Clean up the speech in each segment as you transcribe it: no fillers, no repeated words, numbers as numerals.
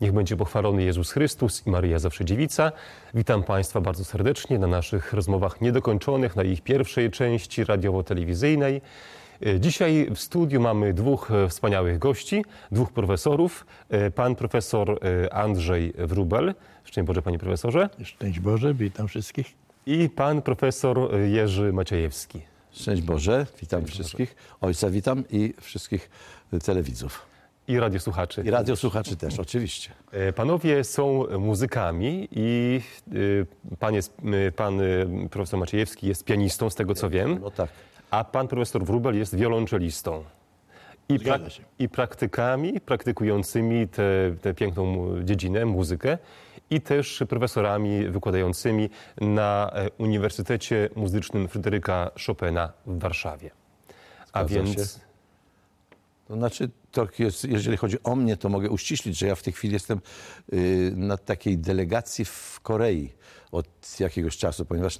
Niech będzie pochwalony Jezus Chrystus i Maryja Zawsze Dziewica. Witam Państwa bardzo serdecznie na naszych rozmowach niedokończonych, na ich pierwszej części radiowo-telewizyjnej. Dzisiaj w studiu mamy dwóch wspaniałych gości, dwóch profesorów. Pan profesor Andrzej Wróbel. Szczęść Boże, panie profesorze. Szczęść Boże, witam wszystkich. I pan profesor Jerzy Maciejewski. Szczęść Boże, witam wszystkich. Ojca witam i wszystkich telewidzów. I radiosłuchaczy. I radiosłuchaczy też, oczywiście. Panowie są muzykami i pan profesor Maciejewski jest pianistą, z tego co wiem. No tak. A pan profesor Wróbel jest wiolonczelistą. I praktykującymi tę piękną dziedzinę, muzykę. I też profesorami wykładającymi na Uniwersytecie Muzycznym Fryderyka Chopina w Warszawie. A więc... To znaczy, jeżeli chodzi o mnie, to mogę uściślić, że ja w tej chwili jestem na takiej delegacji w Korei od jakiegoś czasu, ponieważ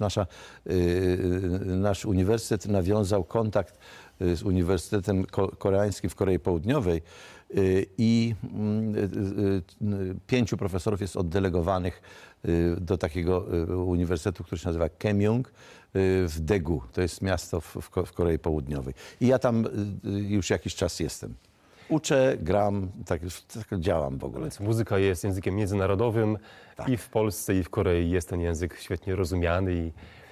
nasz uniwersytet nawiązał kontakt z Uniwersytetem Koreańskim w Korei Południowej i 5 profesorów jest oddelegowanych do takiego uniwersytetu, który się nazywa Kemyung w Daegu. To jest miasto w Korei Południowej. I ja tam już jakiś czas jestem. Uczę, gram, tak działam w ogóle. Więc muzyka jest językiem międzynarodowym. Tak. I w Polsce, i w Korei jest ten język świetnie rozumiany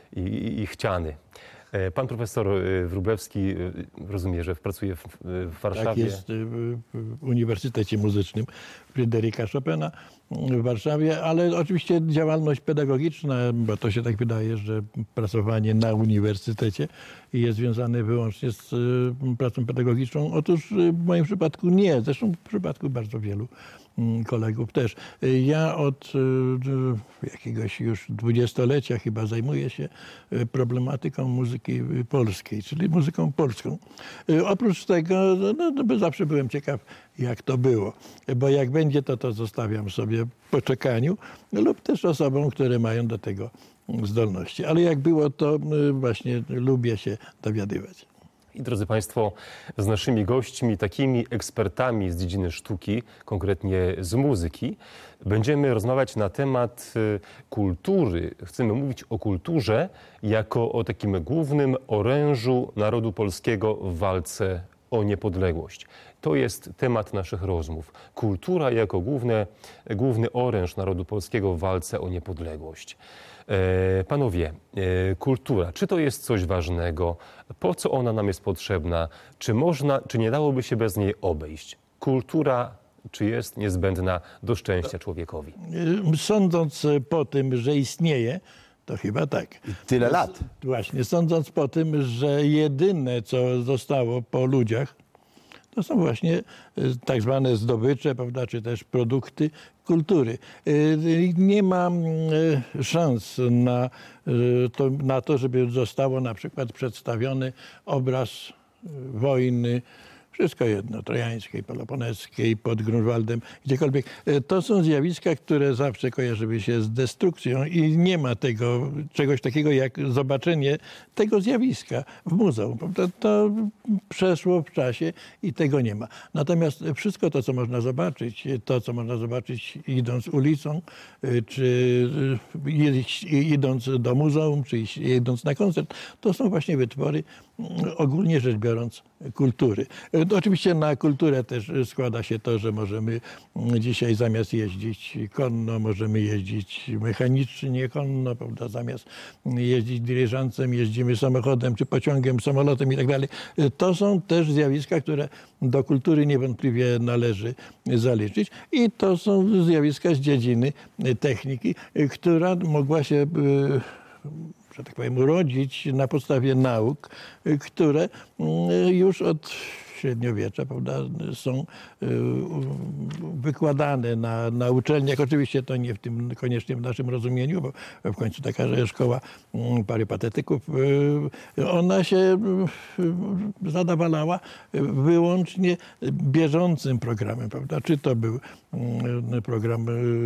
i chciany. Pan profesor Wróblewski, rozumie, że pracuje w Warszawie. Tak jest, w Uniwersytecie Muzycznym Fryderyka Chopina w Warszawie, ale oczywiście działalność pedagogiczna, bo to się tak wydaje, że pracowanie na uniwersytecie jest związane wyłącznie z pracą pedagogiczną. Otóż w moim przypadku nie, zresztą w przypadku bardzo wielu kolegów też. Ja od jakiegoś już 20-lecia chyba zajmuję się problematyką muzyki polskiej, czyli muzyką polską. Oprócz tego zawsze byłem ciekaw, jak to było, bo jak będzie, to zostawiam sobie po czekaniu lub też osobom, które mają do tego zdolności. Ale jak było, to właśnie lubię się dowiadywać. I drodzy Państwo, z naszymi gośćmi, takimi ekspertami z dziedziny sztuki, konkretnie z muzyki, będziemy rozmawiać na temat kultury. Chcemy mówić o kulturze jako o takim głównym orężu narodu polskiego w walce o niepodległość. To jest temat naszych rozmów. Kultura jako główny oręż narodu polskiego w walce o niepodległość. Panowie, kultura, czy to jest coś ważnego? Po co ona nam jest potrzebna? Czy nie dałoby się bez niej obejść? Kultura, czy jest niezbędna do szczęścia człowiekowi? Sądząc po tym, że istnieje, to chyba tak. I tyle lat. Właśnie, sądząc po tym, że jedyne, co zostało po ludziach, to są właśnie tak zwane zdobycze, prawda, czy też produkty kultury. Nie ma szans na to, żeby zostało na przykład przedstawiony obraz wojny, wszystko jedno, trojańskiej, peloponeskiej, pod Grunwaldem, gdziekolwiek. To są zjawiska, które zawsze kojarzyły się z destrukcją i nie ma czegoś takiego jak zobaczenie tego zjawiska w muzeum. To przeszło w czasie i tego nie ma. Natomiast wszystko to, co można zobaczyć idąc ulicą, czy idąc do muzeum, czy idąc na koncert, to są właśnie wytwory, ogólnie rzecz biorąc, kultury. Oczywiście na kulturę też składa się to, że możemy dzisiaj zamiast jeździć konno, możemy jeździć mechanicznie konno, prawda? Zamiast jeździć dyryżancem, jeździmy samochodem, czy pociągiem, samolotem i tak dalej. To są też zjawiska, które do kultury niewątpliwie należy zaliczyć i to są zjawiska z dziedziny techniki, która mogła się, że tak powiem, urodzić na podstawie nauk, które już od średniowiecza, prawda, są wykładane na uczelniach. Oczywiście to nie koniecznie w naszym rozumieniu, bo w końcu taka szkoła parypatetyków, ona się zadawalała wyłącznie bieżącym programem, prawda? Czy to był program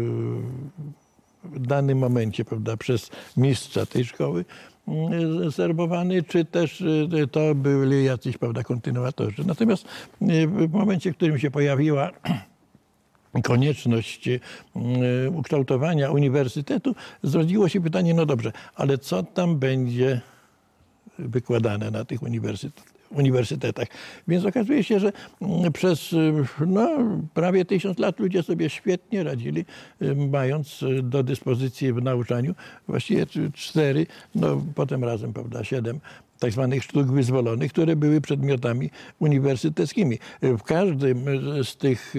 w danym momencie, prawda, przez mistrza tej szkoły serbowany, czy też to byli jacyś, prawda, kontynuatorzy. Natomiast w momencie, w którym się pojawiła konieczność ukształtowania uniwersytetu, zrodziło się pytanie, no dobrze, ale co tam będzie wykładane na tych uniwersytetach. Więc okazuje się, że przez prawie 1000 lat ludzie sobie świetnie radzili, mając do dyspozycji w nauczaniu właściwie 4, potem razem, prawda, 7 tak zwanych sztuk wyzwolonych, które były przedmiotami uniwersyteckimi. W każdym z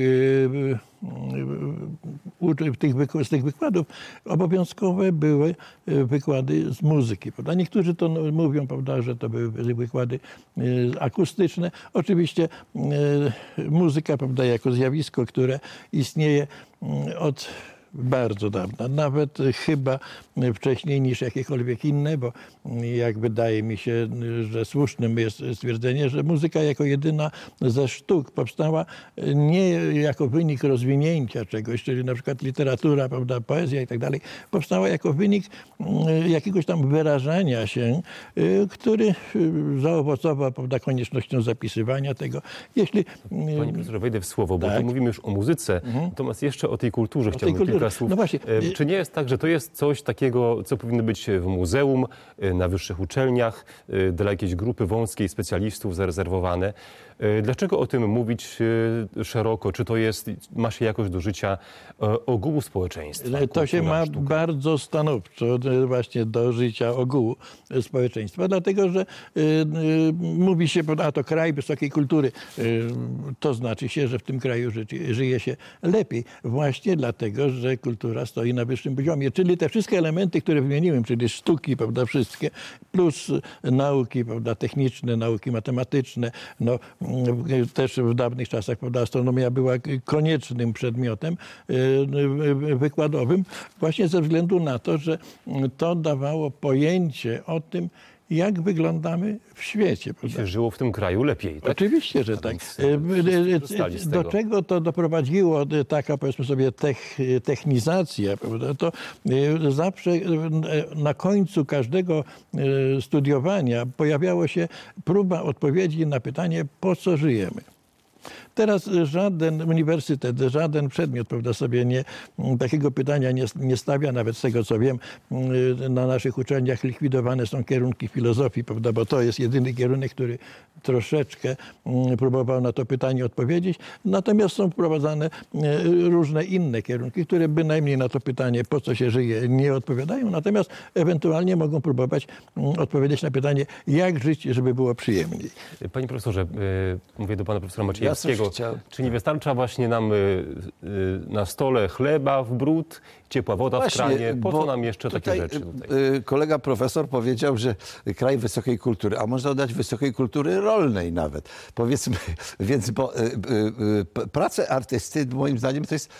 tych wykładów obowiązkowe były wykłady z muzyki. Prawda? Niektórzy to mówią, prawda, że to były wykłady akustyczne. Oczywiście muzyka, prawda, jako zjawisko, które istnieje od bardzo dawna, nawet chyba wcześniej niż jakiekolwiek inne, bo jak wydaje mi się, że słusznym jest stwierdzenie, że muzyka jako jedyna ze sztuk powstała nie jako wynik rozwinięcia czegoś, czyli na przykład literatura, prawda, poezja i tak dalej, powstała jako wynik jakiegoś tam wyrażania się, który zaowocował, prawda, koniecznością zapisywania tego. Panie profesorze, wejdę w słowo, bo tak. tu mówimy już o muzyce, natomiast jeszcze o tej kulturze chciałbym kilka słów. No właśnie. Czy nie jest tak, że to jest coś takiego, co powinno być w muzeum, na wyższych uczelniach, dla jakiejś grupy wąskiej specjalistów zarezerwowane? Dlaczego o tym mówić szeroko? Czy to ma się jakoś do życia ogółu społeczeństwa? To się ma bardzo stanowczo właśnie do życia ogółu społeczeństwa, dlatego że mówi się, a to kraj wysokiej kultury, to znaczy się, że w tym kraju żyje się lepiej. Właśnie dlatego, że kultura stoi na wyższym poziomie. Czyli te wszystkie elementy, które wymieniłem, czyli sztuki, prawda, wszystkie, plus nauki, prawda, techniczne, nauki matematyczne, też w dawnych czasach, prawda, astronomia była koniecznym przedmiotem wykładowym właśnie ze względu na to, że to dawało pojęcie o tym, jak wyglądamy w świecie. I się żyło w tym kraju lepiej, tak? Oczywiście, że tak. Do czego to doprowadziło taka, powiedzmy sobie, technizacja, prawda? To zawsze na końcu każdego studiowania pojawiało się próba odpowiedzi na pytanie, po co żyjemy. Teraz żaden uniwersytet, żaden przedmiot, prawda, sobie takiego pytania nie stawia. Nawet z tego, co wiem, na naszych uczelniach likwidowane są kierunki filozofii, prawda, bo to jest jedyny kierunek, który troszeczkę próbował na to pytanie odpowiedzieć. Natomiast są wprowadzane różne inne kierunki, które bynajmniej na to pytanie, po co się żyje, nie odpowiadają. Natomiast ewentualnie mogą próbować odpowiedzieć na pytanie, jak żyć, żeby było przyjemniej. Panie profesorze, mówię do pana profesora Maciejewskiego. Czy nie wystarcza właśnie nam na stole chleba w bród, ciepła woda w kranie? Po co nam jeszcze takie rzeczy tutaj? Kolega profesor powiedział, że kraj wysokiej kultury, a można dodać wysokiej kultury rolnej nawet. Powiedzmy, więc bo praca artysty moim zdaniem to jest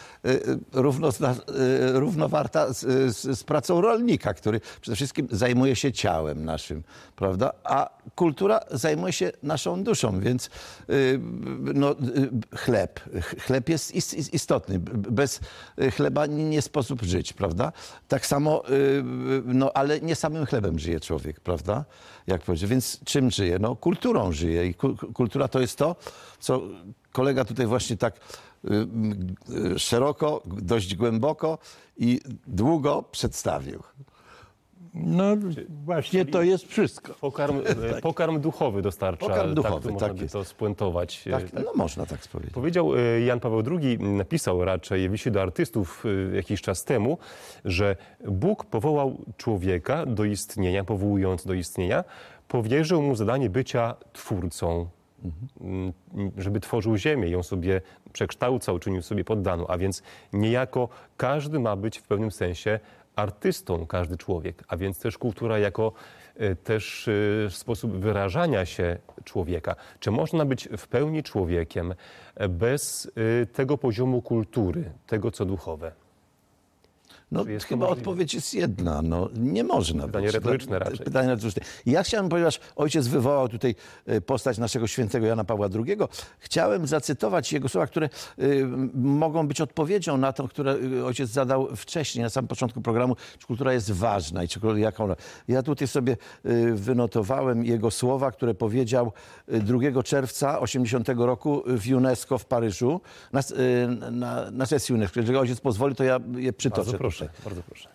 równowarta z pracą rolnika, który przede wszystkim zajmuje się ciałem naszym, prawda? A kultura zajmuje się naszą duszą, więc chleb jest istotny. Bez chleba nie sposób żyć, prawda? Tak samo, ale nie samym chlebem żyje człowiek, prawda? Jak powiedzieć. Więc czym żyje? Kulturą żyje i kultura to jest to, co kolega tutaj właśnie tak szeroko, dość głęboko i długo przedstawił. Właśnie to jest wszystko. Pokarm duchowy dostarcza. Pokarm duchowy, można by to spuentować. Tak, można tak powiedzieć. Powiedział Jan Paweł II, napisał raczej w liście do artystów jakiś czas temu, że Bóg powołał człowieka do istnienia, powołując do istnienia, powierzył mu zadanie bycia twórcą, żeby tworzył ziemię, ją sobie przekształcał, czynił sobie poddaną, a więc niejako każdy ma być w pewnym sensie artystą, każdy człowiek, a więc też kultura jako też sposób wyrażania się człowieka. Czy można być w pełni człowiekiem bez tego poziomu kultury, tego co duchowe? No Czy jest to chyba możliwe? odpowiedź jest jedna. No, nie można Pytanie być. retoryczne raczej. Pytanie retoryczne. Ja chciałem, ponieważ ojciec wywołał tutaj postać naszego świętego Jana Pawła II, chciałem zacytować jego słowa, które mogą być odpowiedzią na to, które ojciec zadał wcześniej, na samym początku programu, czy kultura jest ważna i czy jaka ona. Ja tutaj sobie wynotowałem jego słowa, które powiedział 2 czerwca 80 roku w UNESCO w Paryżu, na sesji UNESCO. Jeżeli ojciec pozwoli, to ja je przytoczę. Bardzo proszę, bardzo proszę.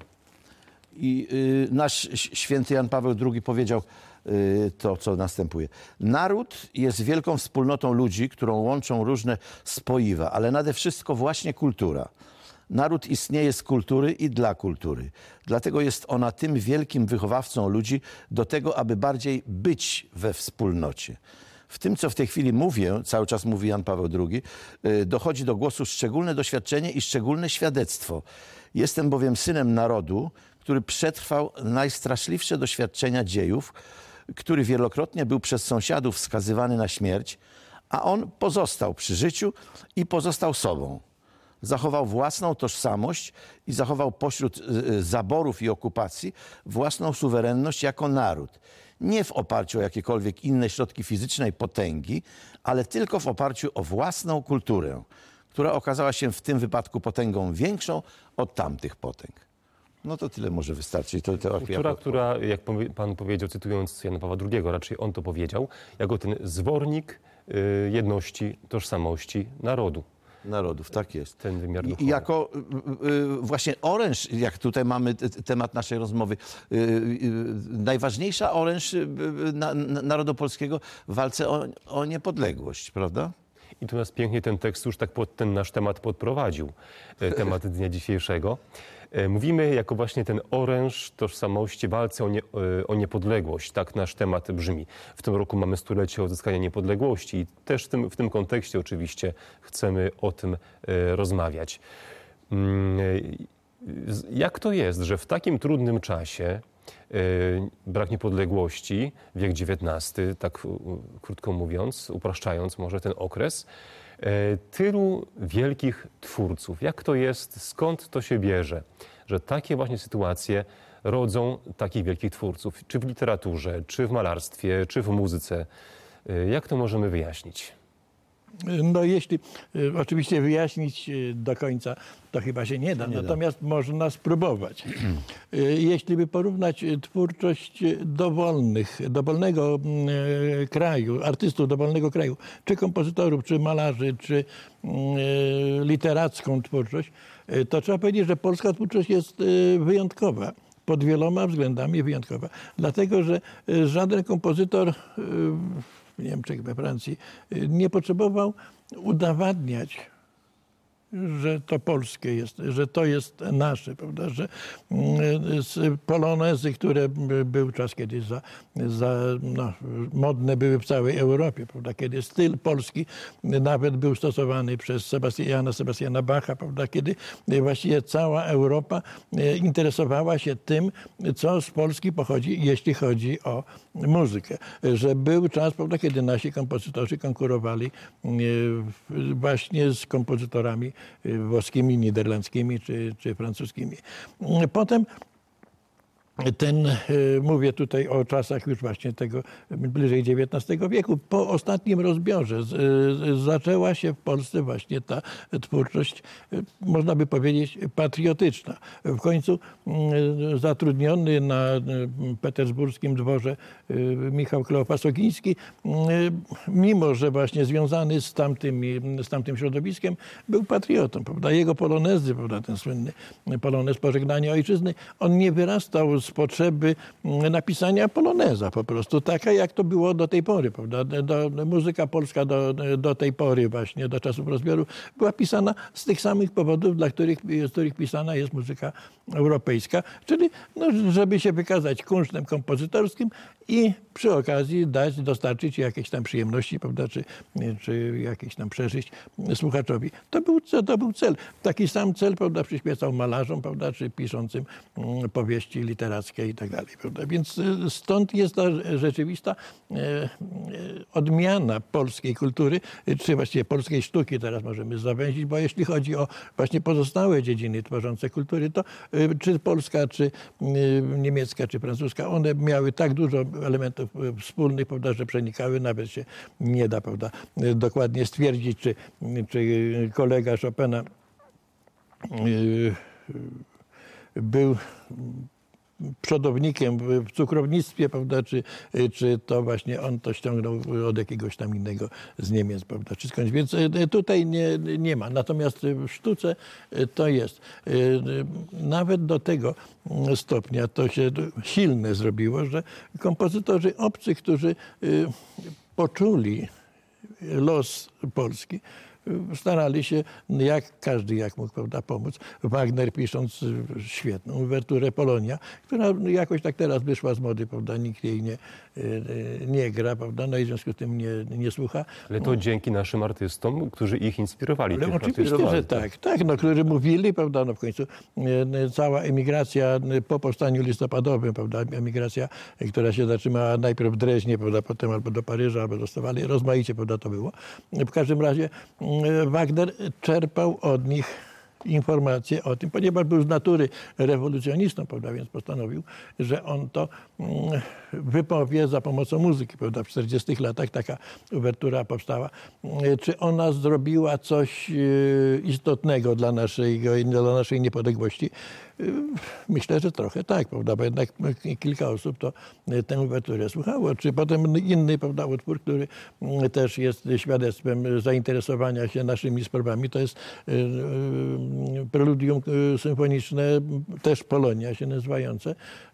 I nasz święty Jan Paweł II powiedział to, co następuje. Naród jest wielką wspólnotą ludzi, którą łączą różne spoiwa, ale nade wszystko właśnie kultura. Naród istnieje z kultury i dla kultury. Dlatego jest ona tym wielkim wychowawcą ludzi do tego, aby bardziej być we wspólnocie. W tym, co w tej chwili mówię, cały czas mówi Jan Paweł II, dochodzi do głosu szczególne doświadczenie i szczególne świadectwo. Jestem bowiem synem narodu, który przetrwał najstraszliwsze doświadczenia dziejów, który wielokrotnie był przez sąsiadów skazywany na śmierć, a on pozostał przy życiu i pozostał sobą. Zachował własną tożsamość i zachował pośród zaborów i okupacji własną suwerenność jako naród. Nie w oparciu o jakiekolwiek inne środki fizycznej potęgi, ale tylko w oparciu o własną kulturę, która okazała się w tym wypadku potęgą większą od tamtych potęg. No to tyle może wystarczy. Która, jak pan powiedział, cytując Jana Pawła II, raczej on to powiedział, jako ten zwornik jedności, tożsamości narodu. Narodów, tak jest. Ten wymiar duchowy. I jako właśnie oręż, jak tutaj mamy temat naszej rozmowy, najważniejsza oręż narodu polskiego w walce o niepodległość, prawda? I tu nas pięknie ten tekst już tak pod ten nasz temat podprowadził, temat dnia dzisiejszego. Mówimy jako właśnie ten oręż tożsamości, walce o niepodległość. Tak nasz temat brzmi. W tym roku mamy 100-lecie odzyskania niepodległości i też w tym kontekście oczywiście chcemy o tym rozmawiać. Jak to jest, że w takim trudnym czasie brak niepodległości, wiek XIX, tak krótko mówiąc, upraszczając może ten okres, tylu wielkich twórców. Jak to jest, skąd to się bierze, że takie właśnie sytuacje rodzą takich wielkich twórców, czy w literaturze, czy w malarstwie, czy w muzyce? Jak to możemy wyjaśnić? No jeśli oczywiście wyjaśnić do końca, to chyba się nie da, natomiast można spróbować. Jeśli by porównać twórczość dowolnego kraju, artystów dowolnego kraju, czy kompozytorów, czy malarzy, czy literacką twórczość, to trzeba powiedzieć, że polska twórczość jest wyjątkowa. Pod wieloma względami wyjątkowa. Dlatego, że żaden kompozytor w Niemczech, we Francji nie potrzebował udowadniać, że to polskie jest, że to jest nasze, prawda, że polonezy, które był czas, kiedy modne były w całej Europie, prawda, kiedy styl polski nawet był stosowany przez Jana Sebastiana Bacha, prawda, kiedy właściwie cała Europa interesowała się tym, co z Polski pochodzi, jeśli chodzi o muzykę. Że był czas, prawda, kiedy nasi kompozytorzy konkurowali właśnie z kompozytorami włoskimi, niderlandzkimi czy francuskimi. Potem mówię tutaj o czasach już właśnie tego bliżej XIX wieku. Po ostatnim rozbiorze zaczęła się w Polsce właśnie ta twórczość, można by powiedzieć, patriotyczna. W końcu zatrudniony na petersburskim dworze Michał Kleopas-Ogiński, mimo że właśnie związany z tamtym środowiskiem, był patriotą, prawda? Jego polonezy, prawda, ten słynny polonez Pożegnanie Ojczyzny, on nie wyrastał z potrzeby napisania poloneza po prostu, taka jak to było do tej pory, prawda? Muzyka polska do tej pory właśnie, do czasów rozbioru, była pisana z tych samych powodów, z których pisana jest muzyka europejska, czyli żeby się wykazać kunsztem kompozytorskim i przy okazji dostarczyć jakieś tam przyjemności, prawda, czy jakieś tam przeżyć słuchaczowi. To był cel. Taki sam cel, prawda, przyświecał malarzom, prawda, czy piszącym powieści literackie i tak dalej, prawda. Więc stąd jest ta rzeczywista odmiana polskiej kultury, czy właściwie polskiej sztuki, teraz możemy zawęzić, bo jeśli chodzi o właśnie pozostałe dziedziny tworzące kultury, to czy polska, czy niemiecka, czy francuska, one miały tak dużo elementów wspólnych, prawda, że przenikały, nawet się nie da, prawda, dokładnie stwierdzić, czy kolega Chopina był przodownikiem w cukrownictwie, prawda, czy to właśnie on to ściągnął od jakiegoś tam innego z Niemiec, prawda, czy skądś. Więc tutaj nie ma. Natomiast w sztuce to jest. Nawet do tego stopnia to się silne zrobiło, że kompozytorzy obcy, którzy poczuli los Polski, starali się, każdy jak mógł, prawda, pomóc. Wagner, pisząc świetną uwerturę Polonia, która jakoś tak teraz wyszła z mody, prawda, nikt jej nie gra, prawda, no i w związku z tym nie słucha. Ale to dzięki naszym artystom, którzy ich inspirowali. Ale oczywiście, że tak, no, którzy mówili, prawda, no w końcu cała emigracja po powstaniu listopadowym, prawda, emigracja, która się zatrzymała najpierw w Dreźnie, prawda, potem albo do Paryża, albo do Stawali, rozmaicie, prawda, to było. W każdym razie Wagner czerpał od nich informacje o tym, ponieważ był z natury rewolucjonistą, prawda, więc postanowił, że on to wypowie za pomocą muzyki, prawda. W 40 latach taka uwertura powstała. Czy ona zrobiła coś istotnego dla naszej niepodległości? Myślę, że trochę tak, prawda, bo jednak kilka osób to tę uwerturę słuchało. Czy potem inny, prawda, utwór, który też jest świadectwem zainteresowania się naszymi sprawami, to jest preludium symfoniczne, też Polonia się nazywające,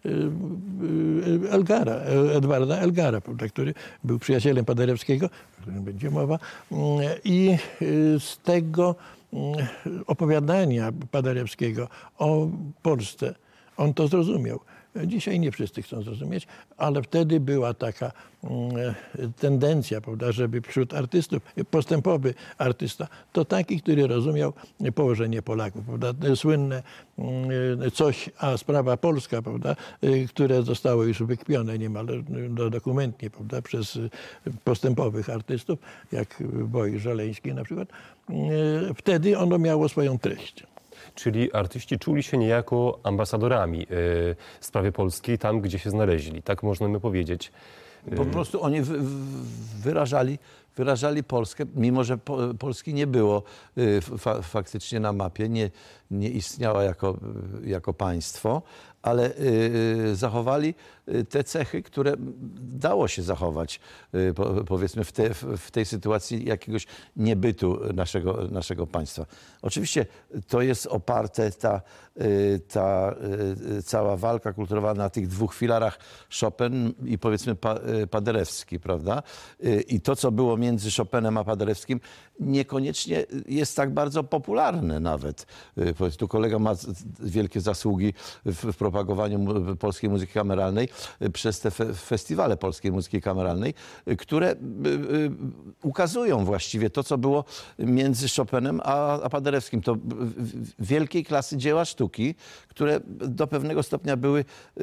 Edwarda Elgara, prawda, który był przyjacielem Paderewskiego, o którym będzie mowa. I z tego opowiadania Paderewskiego o Polsce on to zrozumiał. Dzisiaj nie wszyscy chcą zrozumieć, ale wtedy była taka tendencja, prawda, żeby wśród artystów, postępowy artysta, to taki, który rozumiał położenie Polaków, prawda, słynne coś, a sprawa polska, prawda, które zostało już wykpione niemal dokumentnie, prawda, przez postępowych artystów, jak Wojciech Żeleński na przykład, wtedy ono miało swoją treść. Czyli artyści czuli się niejako ambasadorami w sprawie polskiej tam, gdzie się znaleźli. Tak możemy powiedzieć. Po prostu oni wyrażali Polskę, mimo że Polski nie było faktycznie na mapie, nie istniała jako państwo, ale zachowali te cechy, które dało się zachować, powiedzmy, w tej sytuacji jakiegoś niebytu naszego państwa. Oczywiście to jest oparte, ta cała walka kulturowa na tych dwóch filarach, Chopin i powiedzmy Paderewski, prawda? I to, co było między Chopinem a Paderewskim, niekoniecznie jest tak bardzo popularne nawet. Tu kolega ma wielkie zasługi w propagowaniu polskiej muzyki kameralnej przez te festiwale polskiej muzyki kameralnej, które ukazują właściwie to, co było między Chopinem a Paderewskim. To wielkiej klasy dzieła sztuki, które do pewnego stopnia były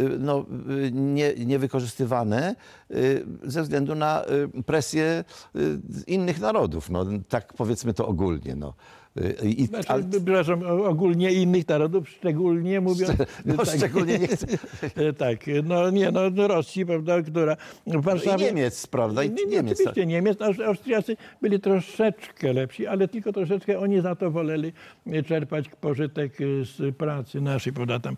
niewykorzystywane ze względu na presję innych narodów. No, tak powiedzmy to ogólnie. No. Przepraszam, ogólnie innych narodów, szczególnie mówiąc... tak, szczególnie nie chcę. Tak, Rosji, prawda, która w Warszawie... I Niemiec, prawda? Niemiec, oczywiście Niemiec. Austriacy byli troszeczkę lepsi, ale tylko troszeczkę. Oni za to woleli czerpać pożytek z pracy naszej, prawda, tam...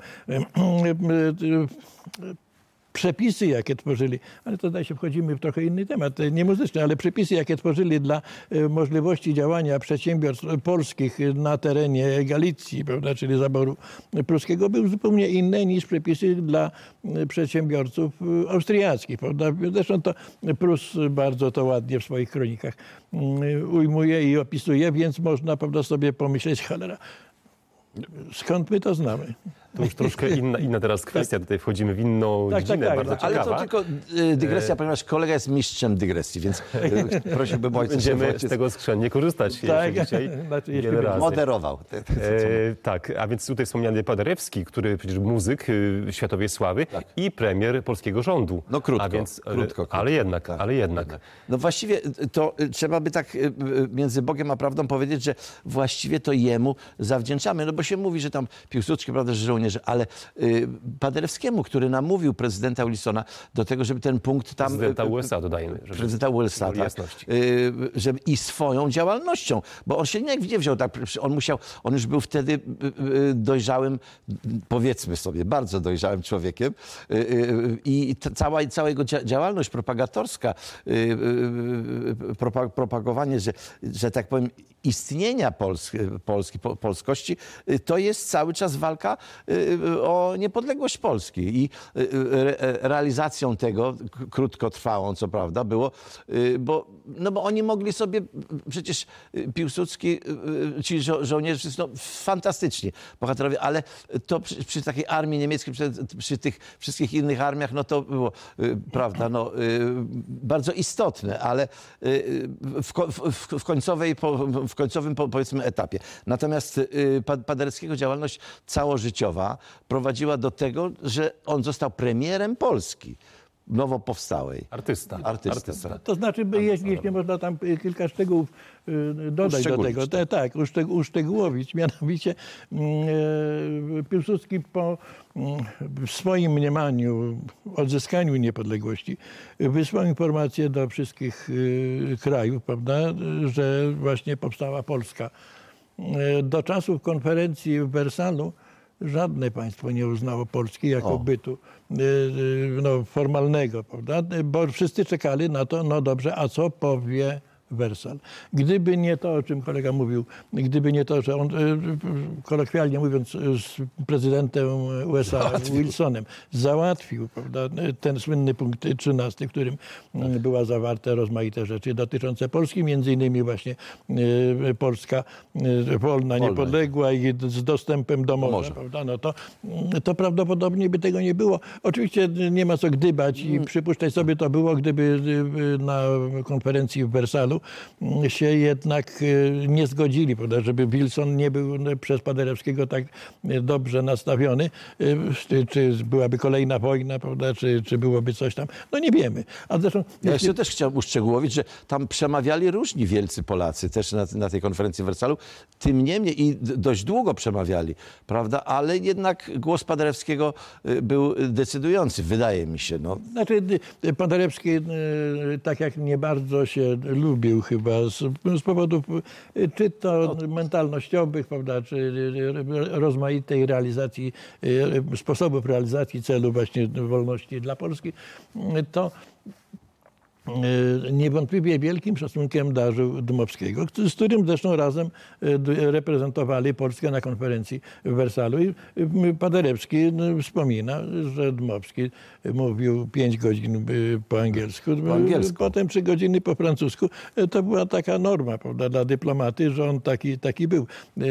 Przepisy, jakie tworzyli, ale to zdaje się wchodzimy w trochę inny temat, nie muzyczny, ale przepisy, jakie tworzyli dla możliwości działania przedsiębiorstw polskich na terenie Galicji, prawda, czyli zaboru pruskiego, były zupełnie inne niż przepisy dla przedsiębiorców austriackich, prawda. Zresztą to Prus bardzo to ładnie w swoich kronikach ujmuje i opisuje, więc można, prawda, sobie pomyśleć, cholera, skąd my to znamy? To już troszkę inna teraz kwestia. Tutaj wchodzimy w inną dziedzinę, bardzo tak. ciekawa. Ale to tylko dygresja, ponieważ kolega jest mistrzem dygresji, więc prosiłbym ojca, Będziemy z tego skrzętnie korzystać dzisiaj wiele razy. moderował. Tak, a więc tutaj wspomniany Paderewski, który przecież muzyk światowej sławy i premier polskiego rządu. No krótko, A więc, krótko. Ale jednak. No właściwie to trzeba by tak między Bogiem a prawdą powiedzieć, że właściwie to jemu zawdzięczamy. No bo się mówi, że tam Piłsudski, prawda, że żołnierze, ale Paderewskiemu, który namówił prezydenta Wilsona do tego, żeby ten punkt tam... Prezydenta USA dodajmy. Prezydenta USA, tak. Jasności. Żeby i swoją działalnością, bo on się nie wziął tak, on już był wtedy dojrzałym, powiedzmy sobie, bardzo dojrzałym człowiekiem i cała jego działalność propagatorska, propagowanie, że tak powiem, istnienia polskości, to jest cały czas walka o niepodległość Polski. I realizacją tego, krótkotrwałą co prawda, było, bo oni mogli sobie, przecież Piłsudski, ci żołnierze, no, fantastyczni bohaterowie, ale to przy takiej armii niemieckiej, przy tych wszystkich innych armiach, no to było, prawda, no, bardzo istotne, ale w końcowym, powiedzmy, etapie. Natomiast Paderewskiego działalność całożyciowa prowadziła do tego, że on został premierem Polski nowo powstałej. Artysta. To znaczy, jeśli można tam kilka szczegółów dodać do tego. Tak, uszczegółowić. Mianowicie Piłsudski po swoim mniemaniu, odzyskaniu niepodległości, wysłał informację do wszystkich krajów, prawda, że właśnie powstała Polska. Do czasów konferencji w Wersalu żadne państwo nie uznało Polski jako bytu formalnego, prawda? Bo wszyscy czekali na to, no dobrze, a co powie Wersal. Gdyby nie to, o czym kolega mówił, gdyby nie to, że on, kolokwialnie mówiąc, z prezydentem USA Wilsonem załatwił, prawda, ten słynny punkt 13, w którym była zawarte rozmaite rzeczy dotyczące Polski, między innymi właśnie Polska wolna, niepodległa i z dostępem do morza, prawda, no to prawdopodobnie by tego nie było. Oczywiście nie ma co gdybać i przypuszczać sobie to było, gdyby na konferencji w Wersalu się jednak nie zgodzili, prawda, żeby Wilson nie był przez Paderewskiego tak dobrze nastawiony. Czy byłaby kolejna wojna, prawda, czy byłoby coś tam? No nie wiemy. A zresztą, ja jeszcze też chciałem uszczegółowić, że tam przemawiali różni wielcy Polacy też na tej konferencji w Wersalu. Tym niemniej i dość długo przemawiali, prawda, ale jednak głos Paderewskiego był decydujący, wydaje mi się. No. Znaczy Paderewski, tak jak nie bardzo się lubił chyba z powodów czy to mentalnościowych, prawda, czy rozmaitej realizacji, sposobów realizacji celu właśnie wolności dla Polski, to niewątpliwie wielkim szacunkiem darzył Dmowskiego, z którym zresztą razem reprezentowali Polskę na konferencji w Wersalu. I Paderewski wspomina, że Dmowski mówił 5 godzin po angielsku, potem 3 godziny po francusku. To była taka norma, prawda, dla dyplomaty, że on taki był.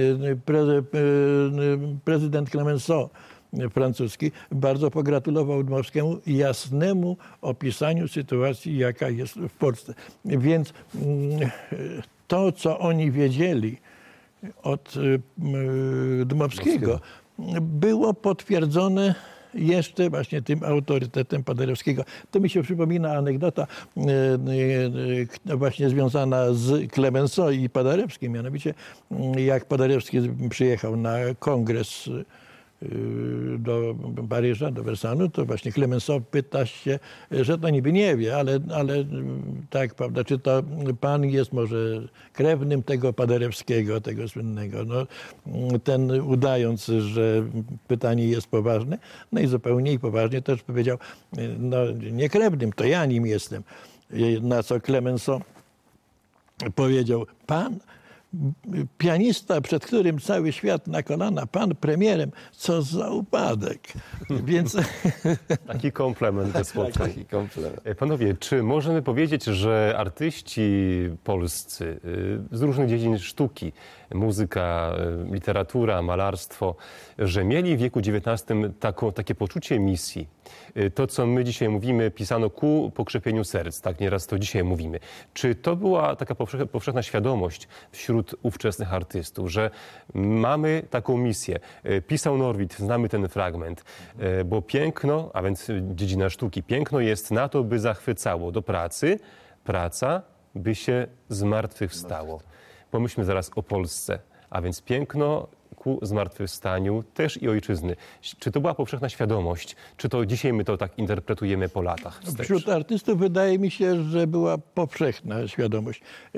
Prezydent Clemenceau francuski bardzo pogratulował Dmowskiemu jasnemu opisaniu sytuacji, jaka jest w Polsce. Więc to, co oni wiedzieli od Dmowskiego, było potwierdzone jeszcze właśnie tym autorytetem Paderewskiego. To mi się przypomina anegdota właśnie związana z Clemenceau i Paderewskim. Mianowicie, jak Paderewski przyjechał na kongres do Paryża, do Wersalu, to właśnie Clemenceau pyta się, że to niby nie wie, ale tak, prawda, czy to pan jest może krewnym tego Paderewskiego, tego słynnego. No, ten udając, że pytanie jest poważne, no i zupełnie i poważnie też powiedział, no nie krewnym, to ja nim jestem. Na co Clemenceau powiedział, pan pianista, przed którym cały świat na kolana, pan premierem, co za upadek. Więc... Taki komplement bez słowca. Taki komplement. Panowie, czy możemy powiedzieć, że artyści polscy z różnych dziedzin sztuki muzyka, literatura, malarstwo, że mieli w wieku XIX takie poczucie misji. To, co my dzisiaj mówimy, pisano ku pokrzepieniu serc, tak nieraz to dzisiaj mówimy. Czy to była taka powszechna świadomość wśród ówczesnych artystów, że mamy taką misję? Pisał Norwid, znamy ten fragment, bo piękno, a więc dziedzina sztuki, piękno jest na to, by zachwycało do pracy, praca, by się zmartwychwstało. Pomyślmy zaraz o Polsce, a więc piękno ku zmartwychwstaniu też i ojczyzny. Czy to była powszechna świadomość? Czy to dzisiaj my to tak interpretujemy po latach wstecz? Wśród artystów wydaje mi się, że była powszechna świadomość.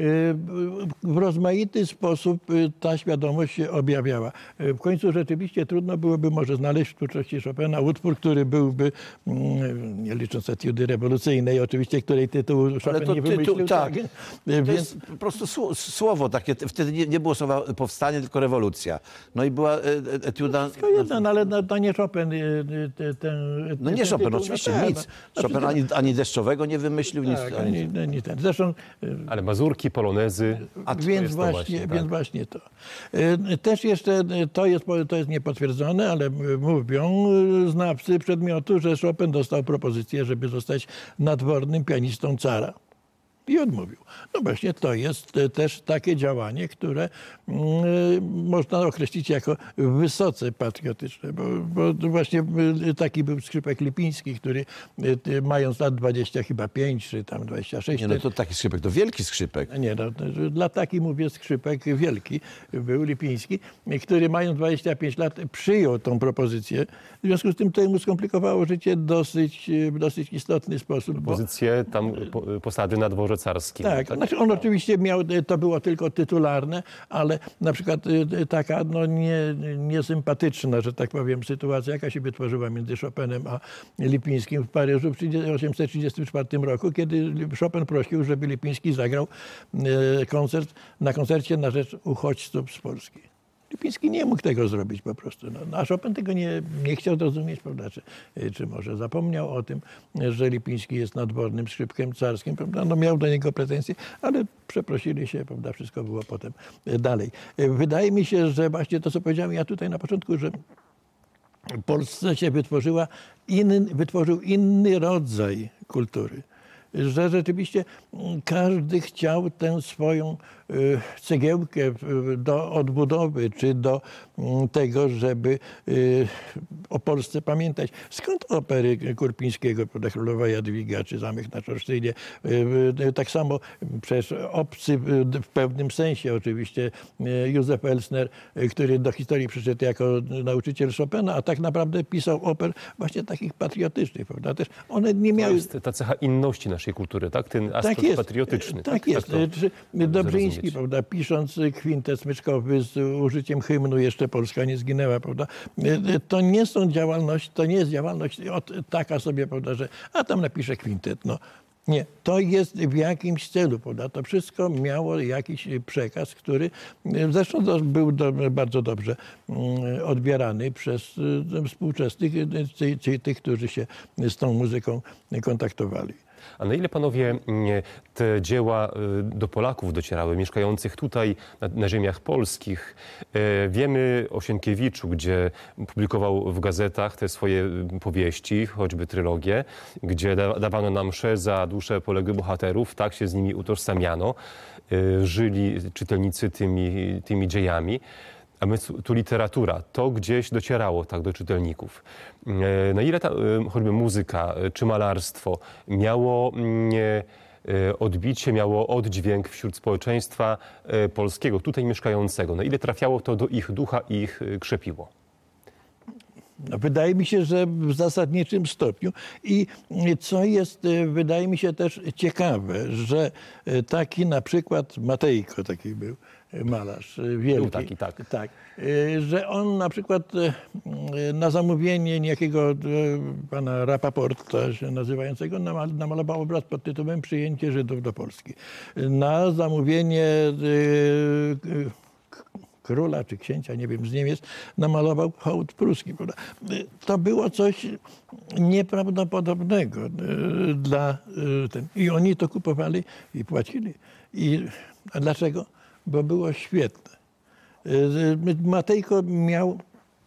W rozmaity sposób ta świadomość się objawiała. W końcu rzeczywiście trudno byłoby może znaleźć w twórczości Chopina utwór, który byłby, nie licząc etiudy rewolucyjnej, oczywiście, której tytuł Chopin nie wymyślił. Tak. Więc To jest po prostu słowo takie. Wtedy nie było słowa powstanie, tylko rewolucja. No i była etiuda... tylko jeden, no, ale to nie Chopin. No nie Chopin, oczywiście nic. Chopin ani deszczowego nie wymyślił, nic. Tak, ani ten. Zresztą... Ale mazurki, polonezy, Więc właśnie to. Też jeszcze to jest niepotwierdzone, ale mówią znawcy przedmiotu, że Chopin dostał propozycję, żeby zostać nadwornym pianistą cara. I odmówił. No właśnie to jest też takie działanie, które można określić jako wysoce patriotyczne, bo właśnie taki był skrzypek Lipiński, który mając lat 20 chyba 5 czy tam 26. Nie, no to taki skrzypek, to wielki skrzypek. Nie, no, dla taki mówię skrzypek wielki był Lipiński, który mając 25 lat przyjął tą propozycję. W związku z tym to mu skomplikowało życie w dosyć istotny sposób. pozycję tam posady na dworze carskim. Tak, znaczy on oczywiście miał, to było tylko tytularne, ale na przykład taka niesympatyczna, że tak powiem, sytuacja, jaka się wytworzyła między Chopinem a Lipińskim w Paryżu w 1834 roku, kiedy Chopin prosił, żeby Lipiński zagrał na koncercie na rzecz uchodźców z Polski. Lipiński nie mógł tego zrobić po prostu. No, a Chopin tego nie chciał zrozumieć, prawda? Czy może zapomniał o tym, że Lipiński jest nadwornym skrzypkiem carskim, prawda? No, miał do niego pretensje, ale przeprosili się, prawda? Wszystko było potem dalej. Wydaje mi się, że właśnie to, co powiedziałem ja tutaj na początku, że w Polsce się wytworzył inny rodzaj kultury. Że rzeczywiście każdy chciał tę swoją cegiełkę do odbudowy, czy do tego, żeby o Polsce pamiętać. Skąd opery Kurpińskiego, prawda, Królowa Jadwiga, czy Zamek na Czorsztynie? Tak samo przecież obcy w pewnym sensie oczywiście Józef Elsner, który do historii przyszedł jako nauczyciel Chopina, a tak naprawdę pisał oper właśnie takich patriotycznych, prawda? Też one nie miały... To jest ta cecha inności naszej kultury, tak? Ten aspekt jest, patriotyczny. Tak jest. Tak Dobrzyński, prawda, pisząc kwintet smyczkowy z użyciem hymnu Jeszcze Polska nie zginęła, prawda, to nie jest działalność taka sobie, prawda, że a tam napiszę kwintet, no. Nie, to jest w jakimś celu, prawda? To wszystko miało jakiś przekaz, który zresztą był bardzo dobrze odbierany przez współczesnych, tych, którzy się z tą muzyką kontaktowali. A na ile, panowie, te dzieła do Polaków docierały, mieszkających tutaj na ziemiach polskich? Wiemy o Sienkiewiczu, gdzie publikował w gazetach te swoje powieści, choćby trylogię, gdzie dawano nam msze za dusze poległych bohaterów, tak się z nimi utożsamiano, żyli czytelnicy tymi dziejami. A my tu literatura, to gdzieś docierało tak do czytelników. Na ile choćby muzyka czy malarstwo miało odbicie, miało oddźwięk wśród społeczeństwa polskiego, tutaj mieszkającego? Na ile trafiało to do ich ducha i ich krzepiło? No, wydaje mi się, że w zasadniczym stopniu. I co jest, wydaje mi się też ciekawe, że taki na przykład Matejko, taki był malarz wielki. Był taki, tak. Tak. Że on na przykład na zamówienie niejakiego pana Rapaporta się nazywającego namalował obraz pod tytułem Przyjęcie Żydów do Polski. Na zamówienie króla czy księcia, nie wiem, z Niemiec, namalował hołd pruski. Prawda? To było coś nieprawdopodobnego i oni to kupowali i płacili. A dlaczego? Bo było świetne. Matejko miał,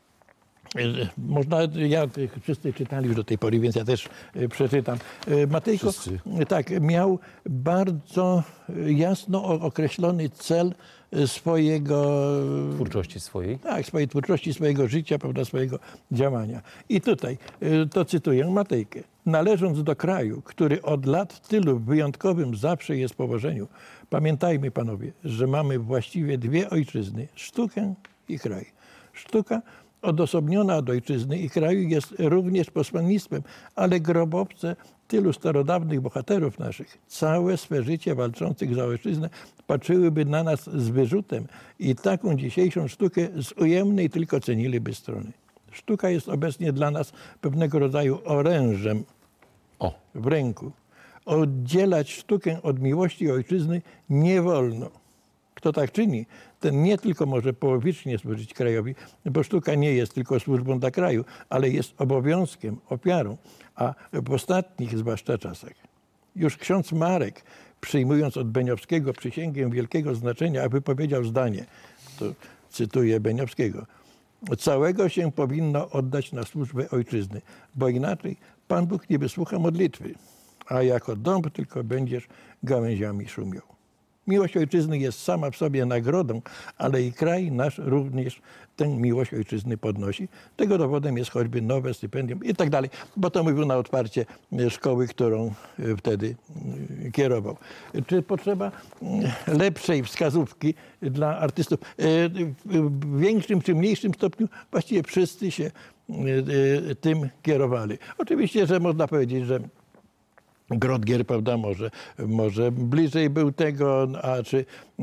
wszyscy czytali już do tej pory, więc ja też przeczytam. Matejko tak, miał bardzo jasno określony cel swojego... Twórczości swojej. Tak, swojej twórczości, swojego życia, prawda, swojego działania. I tutaj, to cytuję Matejkę. Należąc do kraju, który od lat tylu wyjątkowym zawsze jest w położeniu, pamiętajmy, panowie, że mamy właściwie dwie ojczyzny, sztukę i kraj. Sztuka odosobniona od ojczyzny i kraju jest również posłannictwem, ale grobowce tylu starodawnych bohaterów naszych, całe swe życie walczących za ojczyznę, patrzyłyby na nas z wyrzutem i taką dzisiejszą sztukę z ujemnej tylko ceniliby strony. Sztuka jest obecnie dla nas pewnego rodzaju orężem w ręku. Oddzielać sztukę od miłości ojczyzny nie wolno. Kto tak czyni, ten nie tylko może połowicznie służyć krajowi, bo sztuka nie jest tylko służbą dla kraju, ale jest obowiązkiem, ofiarą, a w ostatnich zwłaszcza czasach. Już ksiądz Marek, przyjmując od Beniowskiego przysięgę wielkiego znaczenia, wypowiedział zdanie, to cytuję Beniowskiego, całego się powinno oddać na służbę ojczyzny, bo inaczej Pan Bóg nie wysłucha modlitwy, a jako dąb tylko będziesz gałęziami szumiał. Miłość ojczyzny jest sama w sobie nagrodą, ale i kraj nasz również tę miłość ojczyzny podnosi. Tego dowodem jest choćby nowe stypendium i tak dalej, bo to mówił na otwarcie szkoły, którą wtedy kierował. Czy potrzeba lepszej wskazówki dla artystów? W większym czy mniejszym stopniu właściwie wszyscy się tym kierowali. Oczywiście, że można powiedzieć, że Grottger, prawda, może bliżej był tego, a czy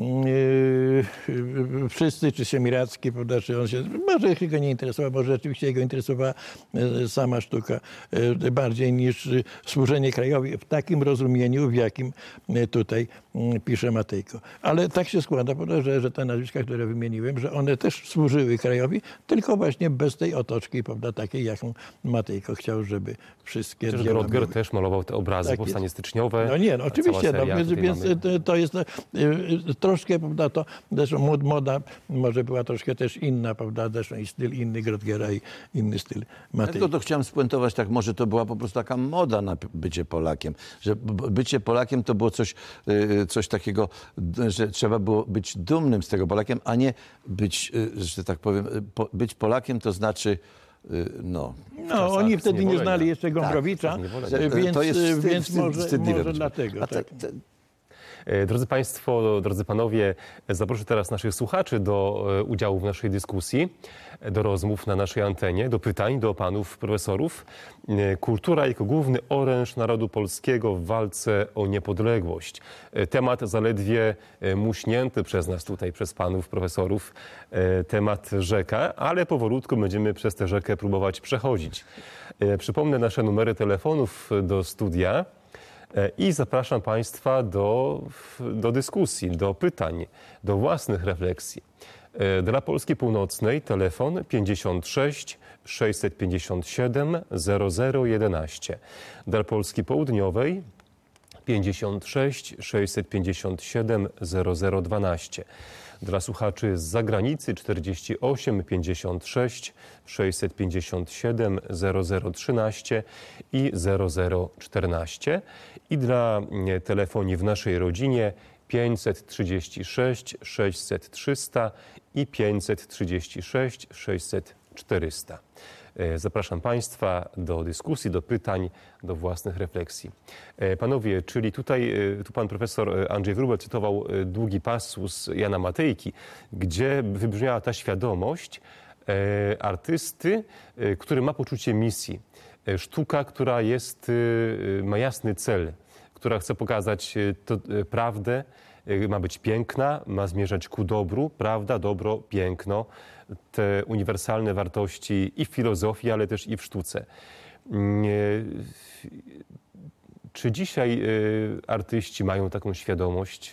wszyscy, czy Siemiradzki, prawda, czy on się, może go nie interesował, może rzeczywiście jego interesowała sama sztuka bardziej niż służenie krajowi w takim rozumieniu, w jakim tutaj pisze Matejko. Ale tak się składa, prawda, że te nazwiska, które wymieniłem, że one też służyły krajowi, tylko właśnie bez tej otoczki, prawda, takiej, jaką Matejko chciał, żeby wszystkie dzieła Grottger były. też malował te obrazy, Tak powstanie styczniowe. No nie, no oczywiście, więc to jest troszkę, prawda, to zresztą moda może była troszkę też inna, prawda, zresztą i styl inny Grottgera i inny styl Matejki. Tylko to chciałem spuentować, tak może to była po prostu taka moda na bycie Polakiem, że bycie Polakiem to było coś takiego, że trzeba było być dumnym z tego Polakiem, a nie być, że tak powiem, być Polakiem to znaczy no, oni wtedy nie znali jeszcze Gombrowicza, więc może dlatego. Tak. Drodzy Państwo, drodzy Panowie, zaproszę teraz naszych słuchaczy do udziału w naszej dyskusji, do rozmów na naszej antenie, do pytań do panów profesorów. Kultura jako główny oręż narodu polskiego w walce o niepodległość. Temat zaledwie muśnięty przez nas tutaj, przez panów profesorów, temat rzeka, ale powolutku będziemy przez tę rzekę próbować przechodzić. Przypomnę nasze numery telefonów do studia. I zapraszam Państwa do dyskusji, do pytań, do własnych refleksji. Dla Polski Północnej telefon 56 657 0011. Dla Polski Południowej 56 657 0012. Dla słuchaczy z zagranicy 48 56 657 0013 i 0014 i dla telefonii w naszej rodzinie 536 600 300 i 536 600 400. Zapraszam Państwa do dyskusji, do pytań, do własnych refleksji. Panowie, czyli tu pan profesor Andrzej Wróbel cytował długi passus Jana Matejki, gdzie wybrzmiała ta świadomość artysty, który ma poczucie misji. Sztuka, która ma jasny cel, która chce pokazać prawdę, ma być piękna, ma zmierzać ku dobru, prawda, dobro, piękno, te uniwersalne wartości i w filozofii, ale też i w sztuce. Czy dzisiaj artyści mają taką świadomość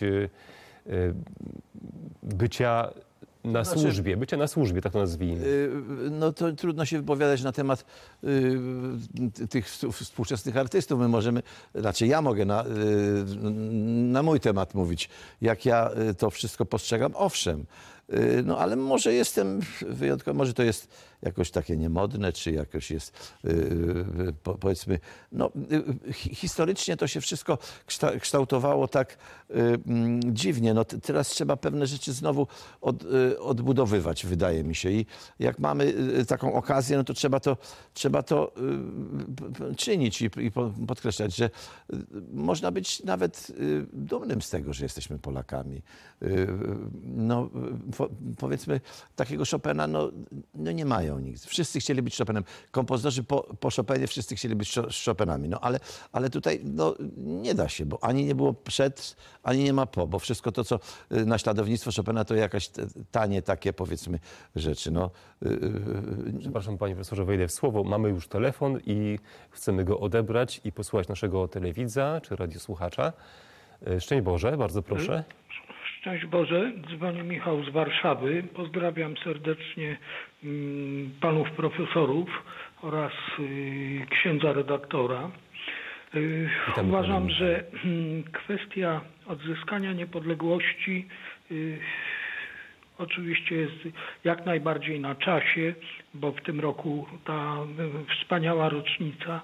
bycia na służbie, tak to nazwijmy? No to trudno się wypowiadać na temat tych współczesnych artystów. My możemy, znaczy ja mogę na mój temat mówić, jak ja to wszystko postrzegam. Owszem, No ale może jestem wyjątkowy, może to jest jakoś takie niemodne, czy jakoś jest, powiedzmy, no historycznie to się wszystko kształtowało tak dziwnie. No teraz trzeba pewne rzeczy znowu odbudowywać, wydaje mi się. I jak mamy taką okazję, no to trzeba to czynić i podkreślać, że można być nawet dumnym z tego, że jesteśmy Polakami. No, powiedzmy, takiego Chopina no nie mają nikt. Wszyscy chcieli być Chopinem. Kompozytorzy po Chopinie wszyscy chcieli być Chopinami. No, ale tutaj no, nie da się, bo ani nie było przed, ani nie ma po, bo wszystko to, co naśladownictwo Chopina, to jakaś tanie takie, powiedzmy, rzeczy. No, Przepraszam, panie profesorze, wejdę w słowo. Mamy już telefon i chcemy go odebrać i posłuchać naszego telewidza czy radiosłuchacza. Szczęść Boże, bardzo proszę. Szczęść Boże, dzwoni Michał z Warszawy. Pozdrawiam serdecznie panów profesorów oraz księdza redaktora. Uważam, że kwestia odzyskania niepodległości oczywiście jest jak najbardziej na czasie, bo w tym roku ta wspaniała rocznica,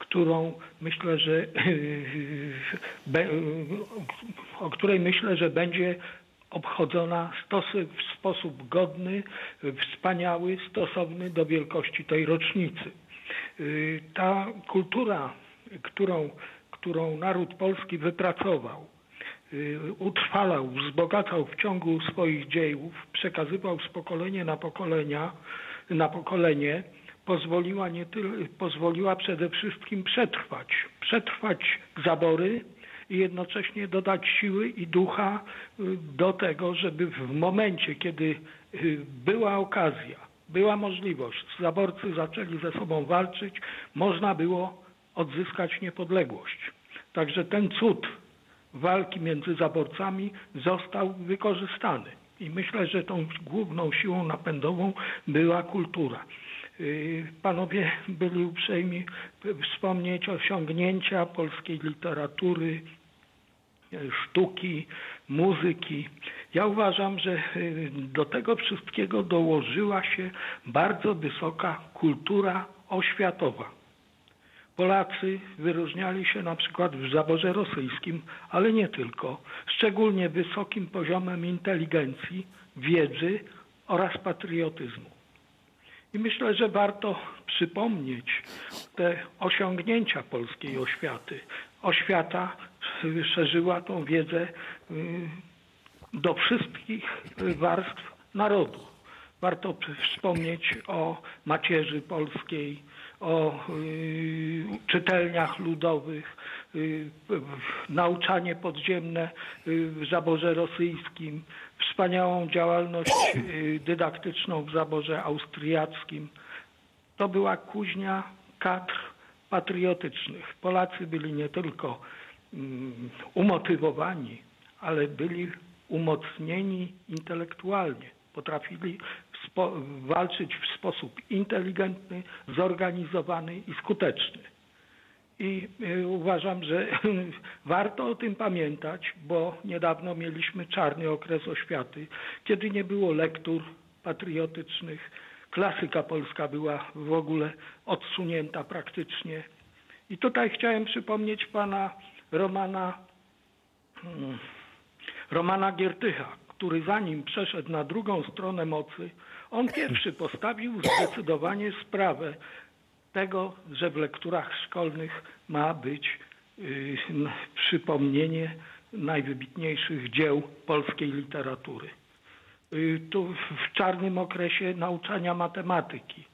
o której myślę, że będzie obchodzona w sposób godny, wspaniały, stosowny do wielkości tej rocznicy. Ta kultura, którą naród polski wypracował, utrwalał, wzbogacał w ciągu swoich dziejów, przekazywał z pokolenia na pokolenie, pozwoliła przede wszystkim przetrwać zabory i jednocześnie dodać siły i ducha do tego, żeby w momencie, kiedy była okazja, była możliwość, zaborcy zaczęli ze sobą walczyć, można było odzyskać niepodległość. Także ten cud walki między zaborcami został wykorzystany. I myślę, że tą główną siłą napędową była kultura. Panowie byli uprzejmi wspomnieć osiągnięcia polskiej literatury, sztuki, muzyki. Ja uważam, że do tego wszystkiego dołożyła się bardzo wysoka kultura oświatowa. Polacy wyróżniali się na przykład w zaborze rosyjskim, ale nie tylko, szczególnie wysokim poziomem inteligencji, wiedzy oraz patriotyzmu. I myślę, że warto przypomnieć te osiągnięcia polskiej oświaty. Oświata szerzyła tą wiedzę do wszystkich warstw narodu. Warto wspomnieć o macierzy polskiej, o czytelniach ludowych, nauczanie podziemne w zaborze rosyjskim, wspaniałą działalność dydaktyczną w zaborze austriackim. To była kuźnia kadr patriotycznych. Polacy byli nie tylko umotywowani, ale byli umocnieni intelektualnie. Potrafili walczyć w sposób inteligentny, zorganizowany i skuteczny. I uważam, że warto o tym pamiętać, bo niedawno mieliśmy czarny okres oświaty, kiedy nie było lektur patriotycznych. Klasyka polska była w ogóle odsunięta praktycznie. I tutaj chciałem przypomnieć pana Romana Giertycha, który zanim przeszedł na drugą stronę mocy, on pierwszy postawił zdecydowanie sprawę tego, że w lekturach szkolnych ma być przypomnienie najwybitniejszych dzieł polskiej literatury. Tu w czarnym okresie nauczania matematyki.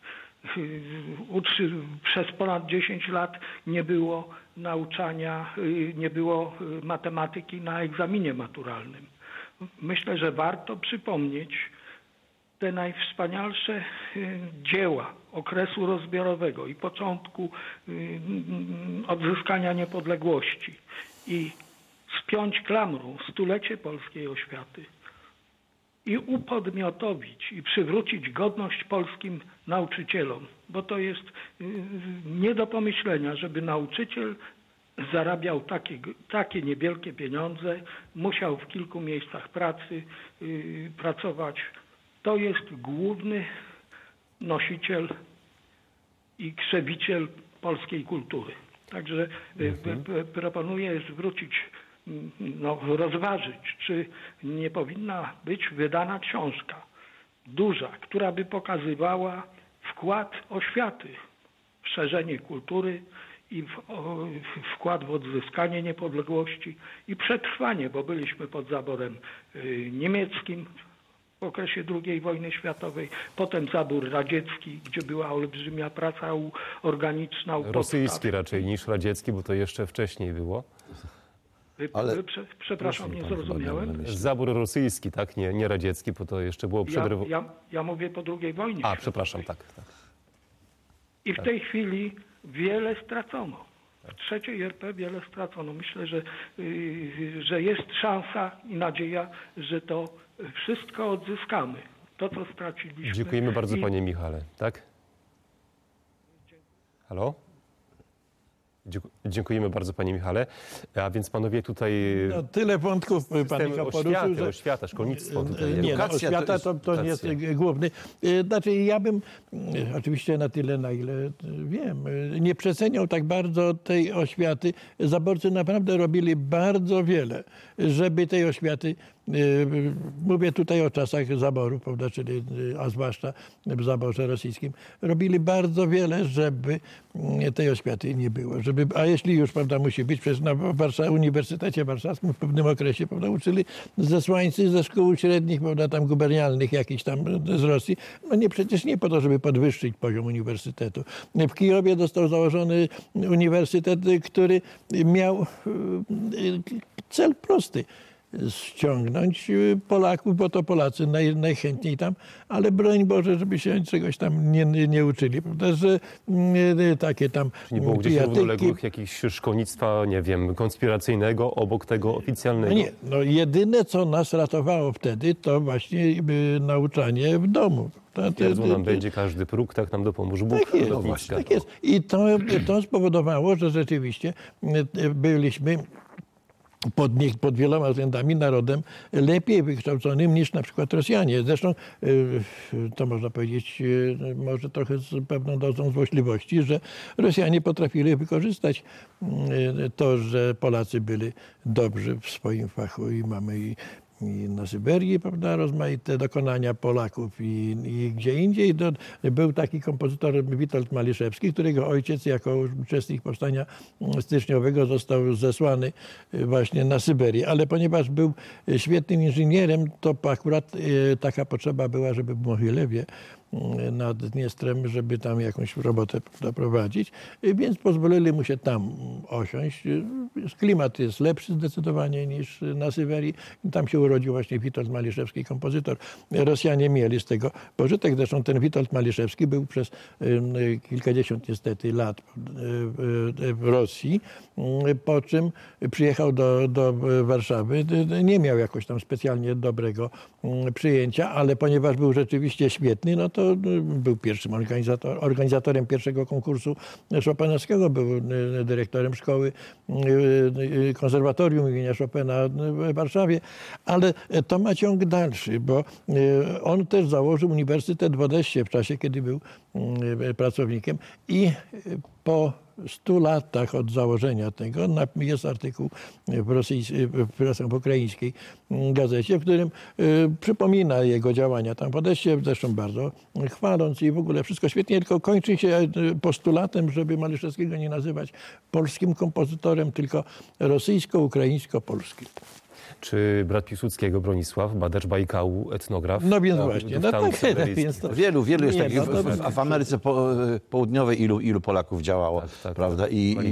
Przez ponad 10 lat nie było nauczania, nie było matematyki na egzaminie maturalnym. Myślę, że warto przypomnieć te najwspanialsze dzieła okresu rozbiorowego i początku odzyskania niepodległości i spiąć klamrą stulecie polskiej oświaty i upodmiotowić i przywrócić godność polskim nauczycielom, bo to jest nie do pomyślenia, żeby nauczyciel zarabiał takie niewielkie pieniądze, musiał w kilku miejscach pracy pracować. To jest główny nosiciel i krzewiciel polskiej kultury. Także proponuję zwrócić, rozważyć, czy nie powinna być wydana książka duża, która by pokazywała wkład oświaty w szerzenie kultury i wkład w odzyskanie niepodległości i przetrwanie, bo byliśmy pod zaborem niemieckim w okresie II wojny światowej, potem zabór radziecki, gdzie była olbrzymia praca organiczna. Rosyjski raczej niż radziecki, bo to jeszcze wcześniej było. Ale- Przepraszam, nie zrozumiałem. Zabór rosyjski, tak? Nie radziecki, bo to jeszcze było przed rewolucją. Ja mówię po II wojnie światowej. Przepraszam, tak. I w tej chwili wiele stracono. W III RP wiele stracono. Myślę, że jest szansa i nadzieja, że to wszystko odzyskamy. To, co straciliśmy. Dziękujemy bardzo, panie Michale. Tak? Halo? Dziękujemy bardzo, panie Michale. A więc panowie tutaj... No, tyle wątków pan Michał poruszył, że... Oświata, szkolnictwo tutaj. Nie, Edukacja oświata to nie jest główny. Znaczy ja bym, oczywiście na tyle, na ile wiem, nie przeceniał tak bardzo tej oświaty. Zaborcy naprawdę robili bardzo wiele, żeby tej oświaty, mówię tutaj o czasach zaboru, prawda, czyli, a zwłaszcza w zaborze rosyjskim, robili bardzo wiele, żeby tej oświaty nie było. A jeśli już, prawda, musi być, przecież na Uniwersytecie Warszawskim w pewnym okresie, prawda, uczyli zesłańcy ze szkół średnich, prawda, tam gubernialnych jakichś tam z Rosji. No nie, przecież nie po to, żeby podwyższyć poziom uniwersytetu. W Kijowie został założony uniwersytet, który miał cel prosty. Ściągnąć Polaków, bo to Polacy najchętniej tam, ale broń Boże, żeby się czegoś tam nie uczyli, prawda, że takie tam Nie było gdzieś równoległych jakichś szkolnictwa, nie wiem, konspiracyjnego obok tego oficjalnego? No nie, no jedyne, co nas ratowało wtedy, to właśnie nauczanie w domu. Twierdzą nam będzie każdy próg, tak nam dopomóż Bóg. Tak jest, Lotnicka. tak jest. I to spowodowało, że rzeczywiście byliśmy pod wieloma względami narodem lepiej wykształconym niż na przykład Rosjanie. Zresztą to można powiedzieć może trochę z pewną dozą złośliwości, że Rosjanie potrafili wykorzystać to, że Polacy byli dobrzy w swoim fachu i mamy i na Syberii, prawda, rozmaite dokonania Polaków i gdzie indziej. Był taki kompozytor Witold Maliszewski, którego ojciec jako uczestnik powstania styczniowego został zesłany właśnie na Syberię. Ale ponieważ był świetnym inżynierem, to akurat taka potrzeba była, żeby w Mohilewie nad Dniestrem, żeby tam jakąś robotę doprowadzić, więc pozwolili mu się tam osiąść. Klimat jest lepszy zdecydowanie niż na Syberii. Tam się urodził właśnie Witold Maliszewski, kompozytor. Rosjanie mieli z tego pożytek. Zresztą ten Witold Maliszewski był przez kilkadziesiąt niestety lat w Rosji, po czym przyjechał do Warszawy. Nie miał jakoś tam specjalnie dobrego przyjęcia, ale ponieważ był rzeczywiście świetny, no to był pierwszym organizatorem pierwszego konkursu Chopinowskiego, był dyrektorem szkoły konserwatorium imienia Chopina w Warszawie, ale to ma ciąg dalszy, bo on też założył Uniwersytet w Odessie w czasie, kiedy był pracownikiem i po 100 latach od założenia tego jest artykuł w ukraińskiej gazecie, w którym przypomina jego działania tam w Odessie, zresztą bardzo chwaląc i w ogóle wszystko świetnie, tylko kończy się postulatem, żeby Maliszewskiego nie nazywać polskim kompozytorem, tylko rosyjsko-ukraińsko-polskim. Czy brat Piłsudskiego, Bronisław, badacz Bajkału, etnograf? No więc właśnie. No tak, więc to... Wielu jest takich. W Ameryce Południowej ilu Polaków działało, tak, prawda?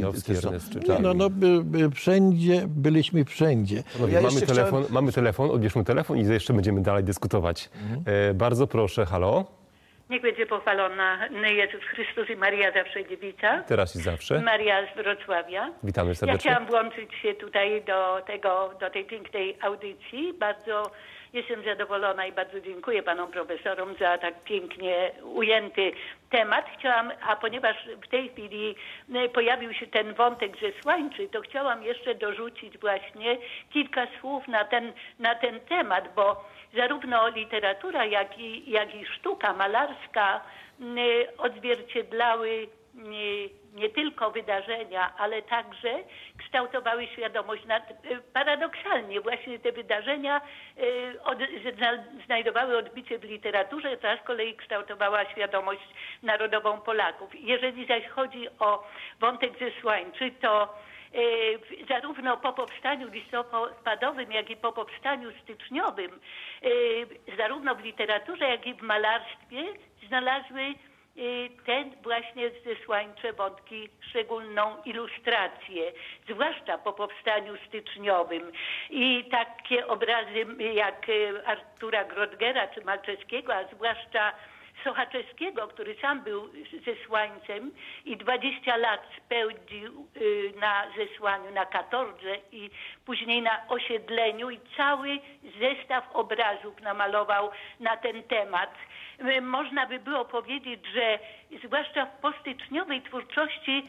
Wszędzie, byliśmy wszędzie. Mamy telefon, odbierzmy telefon i jeszcze będziemy dalej dyskutować. Bardzo proszę, halo? Niech będzie pochwalona Jezus Chrystus i Maria zawsze dziewica. Teraz i zawsze. Maria z Wrocławia. Witamy serdecznie. Ja chciałam włączyć się tutaj do tej pięknej audycji. Bardzo Jestem zadowolona i bardzo dziękuję panom profesorom za tak pięknie ujęty temat. A ponieważ w tej chwili pojawił się ten wątek zesłańczy, to chciałam jeszcze dorzucić właśnie kilka słów na ten temat, bo zarówno literatura, jak i sztuka malarska odzwierciedlały nie tylko wydarzenia, ale także kształtowały świadomość. Paradoksalnie właśnie te wydarzenia znajdowały odbicie w literaturze, ta z kolei kształtowała świadomość narodową Polaków. Jeżeli zaś chodzi o wątek zesłańczy, to zarówno po powstaniu listopadowym, jak i po powstaniu styczniowym, zarówno w literaturze, jak i w malarstwie znalazły te właśnie zesłańcze wątki szczególną ilustrację, zwłaszcza po powstaniu styczniowym. I takie obrazy jak Artura Grottgera czy Malczewskiego, a zwłaszcza Sochaczewskiego, który sam był zesłańcem i 20 lat spędził na zesłaniu, na katordze i później na osiedleniu i cały zestaw obrazów namalował na ten temat. Można by było powiedzieć, że zwłaszcza w postyczniowej twórczości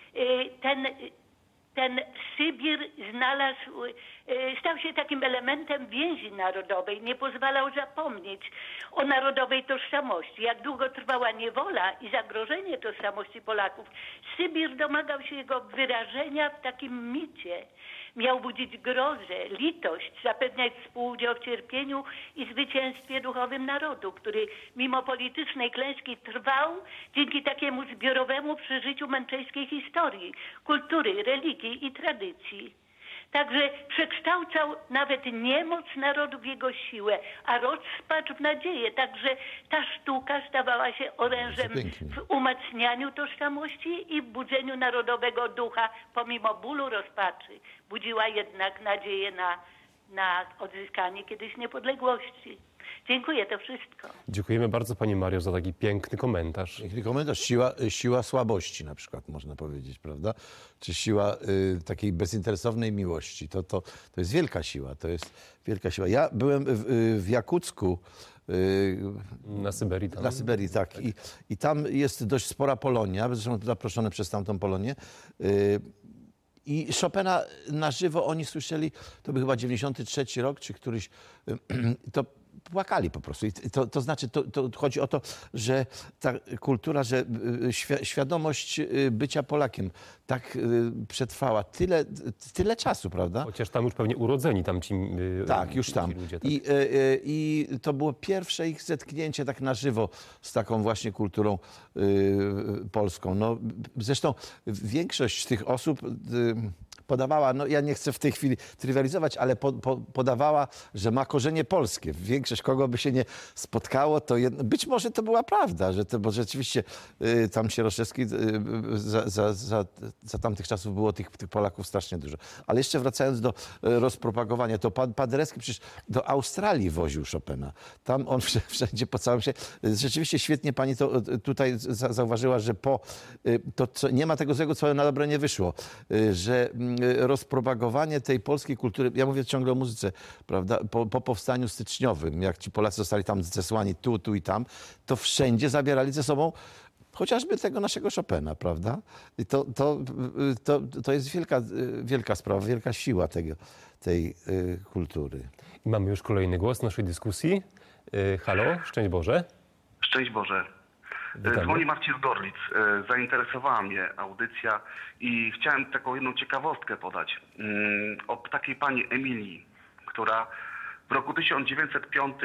ten Sybir stał się takim elementem więzi narodowej, nie pozwalał zapomnieć o narodowej tożsamości. Jak długo trwała niewola i zagrożenie tożsamości Polaków, Sybir domagał się jego wyrażenia w takim micie. Miał budzić grozę, litość, zapewniać współudział w cierpieniu i zwycięstwie duchowym narodu, który mimo politycznej klęski trwał dzięki takiemu zbiorowemu przeżyciu męczeńskiej historii, kultury, religii i tradycji. Także przekształcał nawet niemoc narodu w jego siłę, a rozpacz w nadzieję. Także ta sztuka stawała się orężem w umacnianiu tożsamości i w budzeniu narodowego ducha. Pomimo bólu, rozpaczy, budziła jednak nadzieję na odzyskanie kiedyś niepodległości. Dziękuję, to wszystko. Dziękujemy bardzo pani Mario za taki piękny komentarz. Piękny komentarz. Siła słabości na przykład, można powiedzieć, prawda? Czy siła takiej bezinteresownej miłości. To jest wielka siła, to jest wielka siła. Ja byłem w Jakucku. Na Syberii. Tam. Na Syberii, tak. I tam jest dość spora Polonia, zresztą zaproszony przez tamtą Polonię. I Chopina na żywo oni słyszeli, to był chyba 93 rok, czy któryś, to płakali po prostu. I to znaczy, to chodzi o to, że ta kultura, że świadomość bycia Polakiem tak przetrwała tyle czasu, prawda? Chociaż tam już pewnie urodzeni tam ci tak, już tam. Ludzie. Tak. I to było pierwsze ich zetknięcie tak na żywo z taką właśnie kulturą polską. No, zresztą większość tych osób podawała, no ja nie chcę w tej chwili trywializować, ale podawała, że ma korzenie polskie. Większość, kogo by się nie spotkało, to być może to była prawda, bo rzeczywiście tam Sieroszewski za tamtych czasów było tych Polaków strasznie dużo. Ale jeszcze wracając do rozpropagowania, to Paderewski przecież do Australii woził Chopina. Tam on wszędzie po całym świecie. Rzeczywiście świetnie pani to tutaj zauważyła, że nie ma tego złego, co na dobre nie wyszło, że rozpropagowanie tej polskiej kultury, ja mówię ciągle o muzyce, prawda, po powstaniu styczniowym, jak ci Polacy zostali tam zesłani tu i tam, to wszędzie zabierali ze sobą chociażby tego naszego Chopina, prawda? I to jest wielka sprawa, wielka siła tej kultury. I mamy już kolejny głos w naszej dyskusji. Halo, szczęść Boże. Szczęść Boże. Dzwoni Marcin z Gorlic. Zainteresowała mnie audycja i chciałem taką jedną ciekawostkę podać. O takiej pani Emilii, która w roku 1905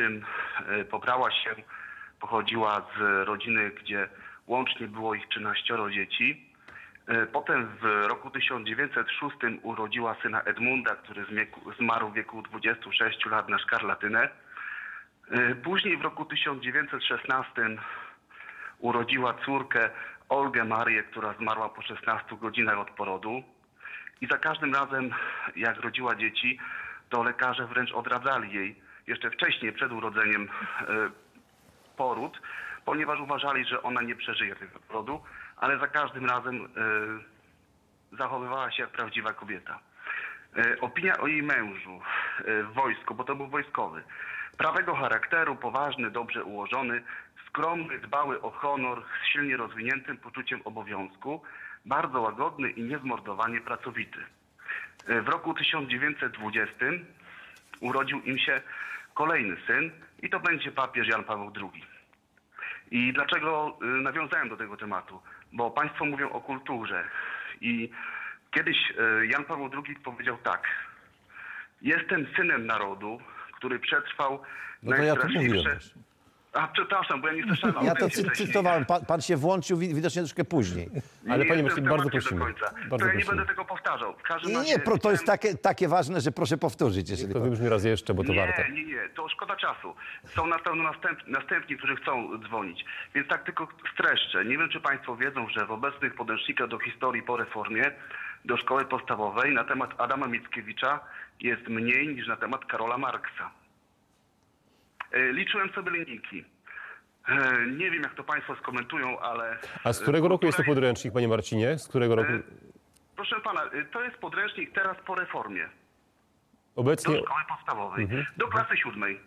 pochodziła z rodziny, gdzie łącznie było ich 13 dzieci. Potem w roku 1906 urodziła syna Edmunda, który zmarł w wieku 26 lat na szkarlatynę. Później w roku 1916 urodziła córkę Olgę Marię, która zmarła po 16 godzinach od porodu. I za każdym razem, jak rodziła dzieci, to lekarze wręcz odradzali jej jeszcze wcześniej, przed urodzeniem, poród, ponieważ uważali, że ona nie przeżyje tego porodu, ale za każdym razem zachowywała się jak prawdziwa kobieta. Opinia o jej mężu w wojsku, bo to był wojskowy, Prawego charakteru, poważny, dobrze ułożony, skromny, dbały o honor, z silnie rozwiniętym poczuciem obowiązku, bardzo łagodny i niezmordowanie pracowity. W roku 1920 urodził im się kolejny syn i to będzie papież Jan Paweł II. I dlaczego nawiązałem do tego tematu? Bo państwo mówią o kulturze i kiedyś Jan Paweł II powiedział tak: jestem synem narodu, który przetrwał No to ja to mówiłem też. A przepraszam, bo ja nie słyszałem. Ja to cytowałem, pan się włączył widocznie troszkę później. Ale panie jestem marszałku, w bardzo temacie do prosimy. końca. Bardzo To ja nie prosimy. będę tego powtarzał. W każdym Nie, razie nie, to jest chciałem- takie ważne, że proszę powtórzyć. Jeżeli To pan... wybrzmi raz jeszcze, bo to warto. Nie, to szkoda czasu. Są na pewno następni, którzy chcą dzwonić. Więc tak tylko streszczę. Nie wiem, czy państwo wiedzą, że w obecnych podręcznikach do historii po reformie do szkoły podstawowej na temat Adama Mickiewicza jest mniej niż na temat Karola Marksa. Liczyłem sobie linijki. Nie wiem, jak to państwo skomentują, ale... A z którego roku jest to podręcznik, panie Marcinie? Z którego roku? Proszę pana, to jest podręcznik teraz po reformie. Do Obecnie szkoły podstawowej. Do klasy 7.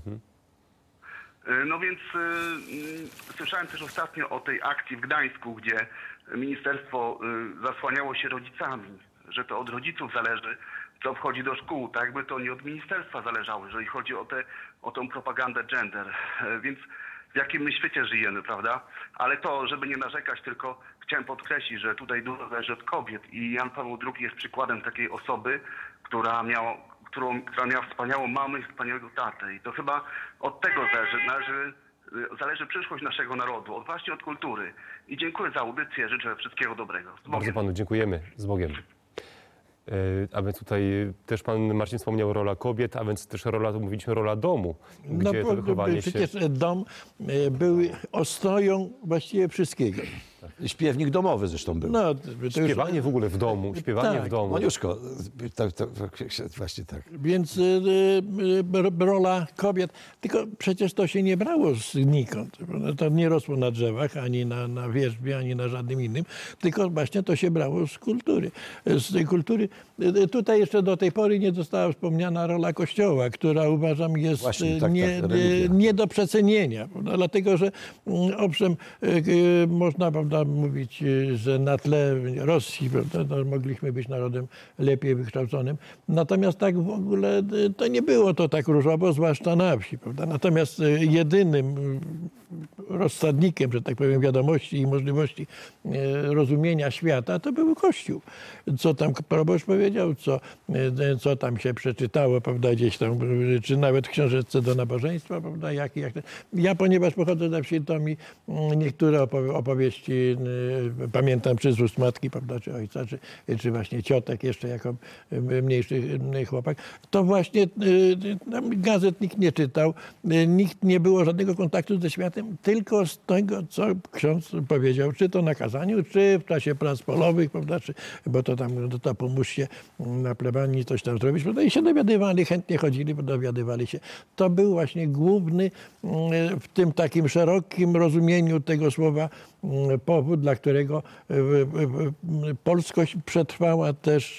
No więc słyszałem też ostatnio o tej akcji w Gdańsku, gdzie ministerstwo zasłaniało się rodzicami, że to od rodziców zależy, co wchodzi do szkół, tak jakby to nie od ministerstwa zależało, jeżeli chodzi o tą propagandę gender. Więc w jakim my świecie żyjemy, prawda? Ale to, żeby nie narzekać, tylko chciałem podkreślić, że tutaj dużo zależy od kobiet i Jan Paweł II jest przykładem takiej osoby, która miała wspaniałą mamę i wspaniałego tatę. I to chyba od tego zależy przyszłość naszego narodu, właśnie od kultury. I dziękuję za audycję, życzę wszystkiego dobrego. Z bardzo Bogiem. panu dziękujemy. Z Bogiem. A więc tutaj też pan Marcin wspomniał rola kobiet, a więc też rola, to mówiliśmy, rola domu, gdzie to wychowanie się... przecież dom był ostoją właściwie wszystkiego. Śpiewnik domowy zresztą był. No, to już, Śpiewanie w ogóle w domu, śpiewanie Tak. w domu. Moniuszko, to właśnie tak. więc rola kobiet, tylko przecież to się nie brało znikąd. To nie rosło na drzewach, ani na wierzbie, ani na żadnym innym, tylko właśnie to się brało z kultury. Z tej kultury. Tutaj jeszcze do tej pory nie została wspomniana rola Kościoła, która uważam jest Właśnie, tak, religia. nie do przecenienia. Prawda? Dlatego, że owszem, można, prawda, mówić, że na tle Rosji, prawda, no, mogliśmy być narodem lepiej wykształconym. Natomiast tak w ogóle to nie było to tak różowo, zwłaszcza na wsi. Prawda? Natomiast jedynym rozsadnikiem, że tak powiem, wiadomości i możliwości rozumienia świata, to był Kościół. Co tam proboszcz powiedział, co tam się przeczytało, prawda, gdzieś tam, czy nawet w książeczce do nabożeństwa, prawda, ja, ponieważ pochodzę ze wsi, to mi niektóre opowieści pamiętam czy z ust matki, prawda, czy ojca, czy właśnie ciotek jeszcze jako mniejszy chłopak, to właśnie gazet nikt nie czytał, nie było żadnego kontaktu ze światem, tylko z tego, co ksiądz powiedział, czy to na kazaniu, czy w czasie prac polowych, prawda, bo to tam, to pomóżcie na plebanii coś tam zrobić, prawda, i się dowiadywali, chętnie chodzili, dowiadywali się. To był właśnie główny w tym takim szerokim rozumieniu tego słowa powód, dla którego polskość przetrwała też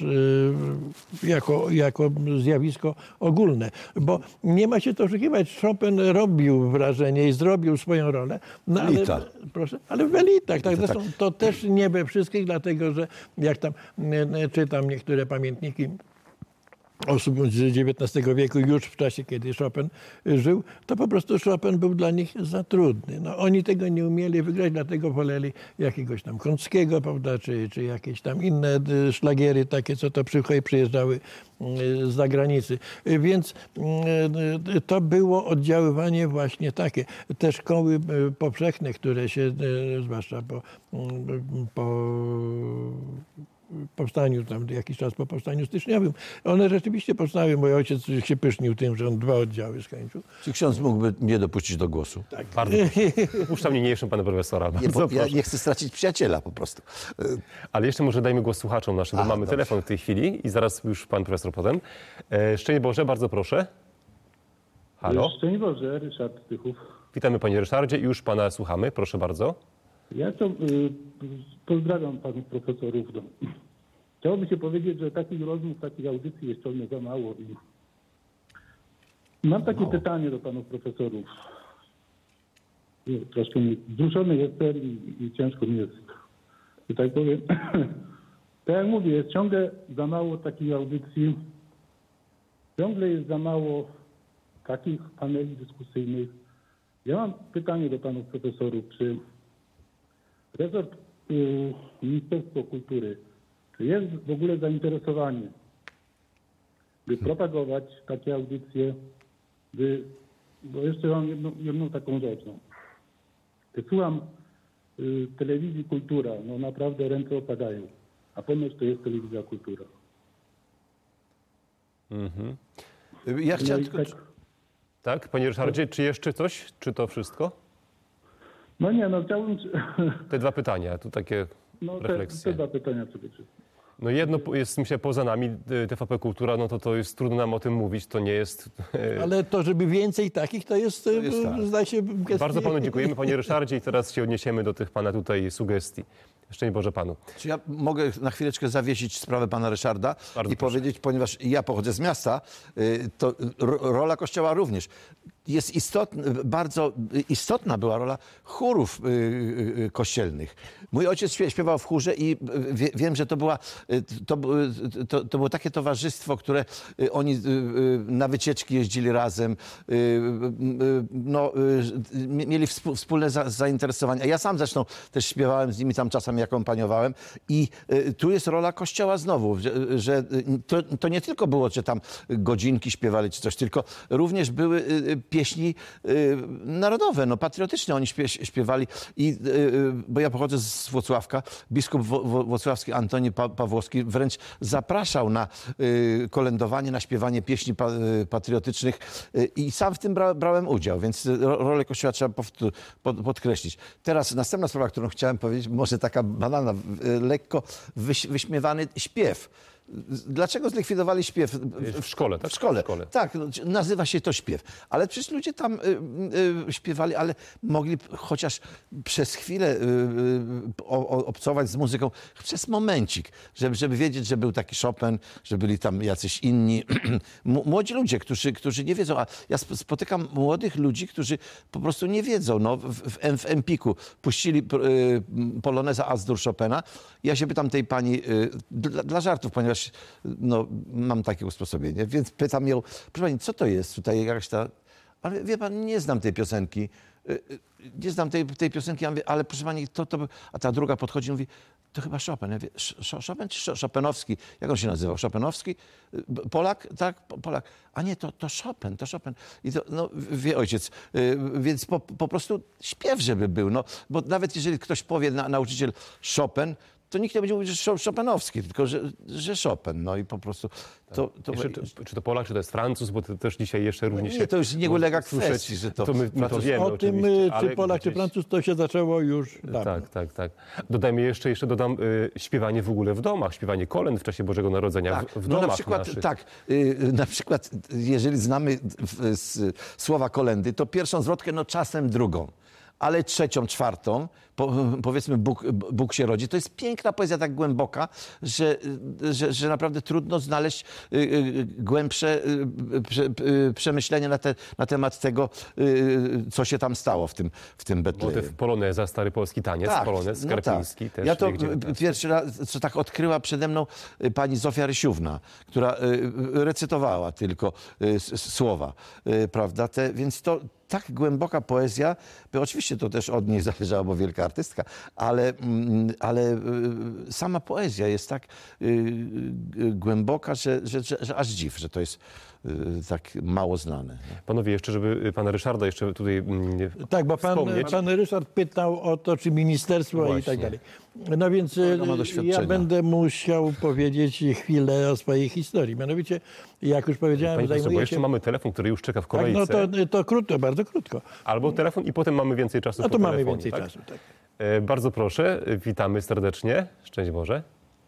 jako zjawisko ogólne. Bo nie ma się to oszukiwać. Chopin robił wrażenie i zrobił swoją rolę. No, ale w elitach. Tak, zresztą to też nie we wszystkich, dlatego że jak tam czytam niektóre pamiętniki osób z XIX wieku, już w czasie, kiedy Chopin żył, to po prostu Chopin był dla nich za trudny. No, oni tego nie umieli wygrać, dlatego woleli jakiegoś tam Kąckiego, prawda, czy jakieś tam inne szlagiery takie, co to przyjeżdżały z zagranicy. Więc to było oddziaływanie właśnie takie. Te szkoły powszechne, które się, zwłaszcza po powstaniu, tam jakiś czas po powstaniu styczniowym. One rzeczywiście powstały. Mój ojciec się pysznił tym, że on 2 oddziały skończył. Czy ksiądz mógłby mnie dopuścić do głosu? Tak. Bardzo puszczam niniejszym pana profesora. Nie, bo Bardzo ja proszę. nie chcę stracić przyjaciela po prostu. Ale jeszcze może dajmy głos słuchaczom naszym, bo mamy dobrze. telefon w tej chwili i zaraz już pan profesor potem. Szczęść Boże, bardzo proszę. Halo? Szczęść Boże, Ryszard Tychów. Witamy panie Ryszardzie i już pana słuchamy. Proszę bardzo. Ja to pozdrawiam panów profesorów. Chciałoby się powiedzieć, że takich rozmów, takich audycji jest ciągle za mało. Mam takie pytanie do panów profesorów. Troszkę wzruszony jestem i ciężko mi jest, że tak powiem. Tak jak mówię, jest ciągle za mało takich audycji, ciągle jest za mało takich paneli dyskusyjnych. Ja mam pytanie do panów profesorów, czy resort Ministerstwo Kultury, czy jest w ogóle zainteresowanie, by propagować takie audycje, bo jeszcze mam jedną taką rzecz. No. Gdy słucham telewizji Kultura, no naprawdę ręce opadają, a ponoć to jest telewizja Kultura. Ja chciałem No i tylko... Tak, panie Ryszardzie, czy jeszcze coś? Czy to wszystko? No nie, no chciałbym... Te dwa pytania, tu takie No refleksje. te dwa pytania przede wszystkim. No jedno jest, myślę, poza nami, TVP Kultura, no to jest trudno nam o tym mówić, to nie jest... Ale to, żeby więcej takich, to jest tak. zdaje się... Bardzo panu dziękujemy, panie Ryszardzie, i teraz się odniesiemy do tych pana tutaj sugestii. Szczęść Boże panu. Czy ja mogę na chwileczkę zawiesić sprawę pana Ryszarda Bardzo i proszę. powiedzieć, ponieważ ja pochodzę z miasta, to rola Kościoła również. Jest bardzo istotna była rola chórów kościelnych. Mój ojciec śpiewał w chórze i wiem, że to było takie towarzystwo, które oni na wycieczki jeździli razem, mieli wspólne zainteresowania. Ja sam zresztą też śpiewałem z nimi, tam czasami akompaniowałem i tu jest rola Kościoła znowu, że to nie tylko było, że tam godzinki śpiewali czy coś, tylko również były pieśni narodowe, patriotyczne oni śpiewali. Bo ja pochodzę z Włocławka, biskup włocławski Antoni Pawłowski wręcz zapraszał na kolędowanie, na śpiewanie pieśni patriotycznych i sam w tym brałem udział, więc rolę Kościoła trzeba podkreślić. Teraz następna sprawa, którą chciałem powiedzieć, może taka banalna, lekko wyśmiewany śpiew. Dlaczego zlikwidowali śpiew? W szkole, tak? W szkole. W szkole. Tak, nazywa się to śpiew. Ale przecież ludzie tam śpiewali, ale mogli chociaż przez chwilę obcować z muzyką, przez momencik, żeby wiedzieć, że był taki Chopin, że byli tam jacyś inni młodzi ludzie, którzy nie wiedzą. A ja spotykam młodych ludzi, którzy po prostu nie wiedzą. No, w Empiku puścili poloneza As-Dur Chopina. Ja się pytam tej pani, dla żartów, ponieważ mam takie usposobienie, więc pytam ją, proszę pani, co to jest tutaj jakaś ta... Ale wie pan, nie znam tej piosenki. Nie znam tej piosenki. Ja mówię, ale proszę pani, a ta druga podchodzi i mówi, to chyba Chopin. Ja mówię, Chopin czy Chopinowski? Jak on się nazywał? Chopinowski? Polak? Tak, Polak. A nie, to Chopin, to Chopin. I to, wie ojciec, więc po prostu śpiew, żeby był. Bo nawet jeżeli ktoś powie, nauczyciel Chopin, to nikt nie będzie mówić, że Chopinowski, tylko że Chopin. I po prostu Czy to Polak, czy to jest Francuz, bo to też dzisiaj jeszcze również się... to już nie ulega kwestii, że to... My to wiemy O tym, oczywiście, czy Polak, czy Francuz, to się zaczęło już dawno. Tak. Dodajmy jeszcze dodam śpiewanie w ogóle w domach, śpiewanie kolęd w czasie Bożego Narodzenia Tak, w domach na przykład, naszych. tak, na przykład jeżeli znamy słowa kolendy, to pierwszą zwrotkę, czasem drugą, ale trzecią, czwartą, powiedzmy Bóg się rodzi. To jest piękna poezja, tak głęboka, że naprawdę trudno znaleźć głębsze przemyślenia na temat tego, co się tam stało w tym Betlejem. Motyw poloneza, stary polski taniec, polonez karpiński też. Ja to pierwszy raz, co tak odkryła przede mną pani Zofia Rysiówna, która recytowała tylko słowa, prawda? Więc to tak głęboka poezja, bo oczywiście to też od niej zależało, bo wielka artystka, ale sama poezja jest tak głęboka, że aż dziw, że to jest tak mało znane. Panowie, jeszcze, żeby pana Ryszarda jeszcze tutaj Tak, bo wspomnieć. pan Ryszard pytał o to, czy ministerstwo i tak dalej. No więc ma doświadczenia. ja będę musiał powiedzieć chwilę o swojej historii. Mianowicie, jak już powiedziałem, Panie profesorze, bo zajmuję jeszcze się... mamy telefon, który już czeka w Tak, kolejce. to krótko, bardzo krótko. Albo telefon i potem mamy więcej czasu No po to mamy telefonie, więcej tak? czasu, tak. Bardzo proszę, witamy serdecznie. Szczęść Boże.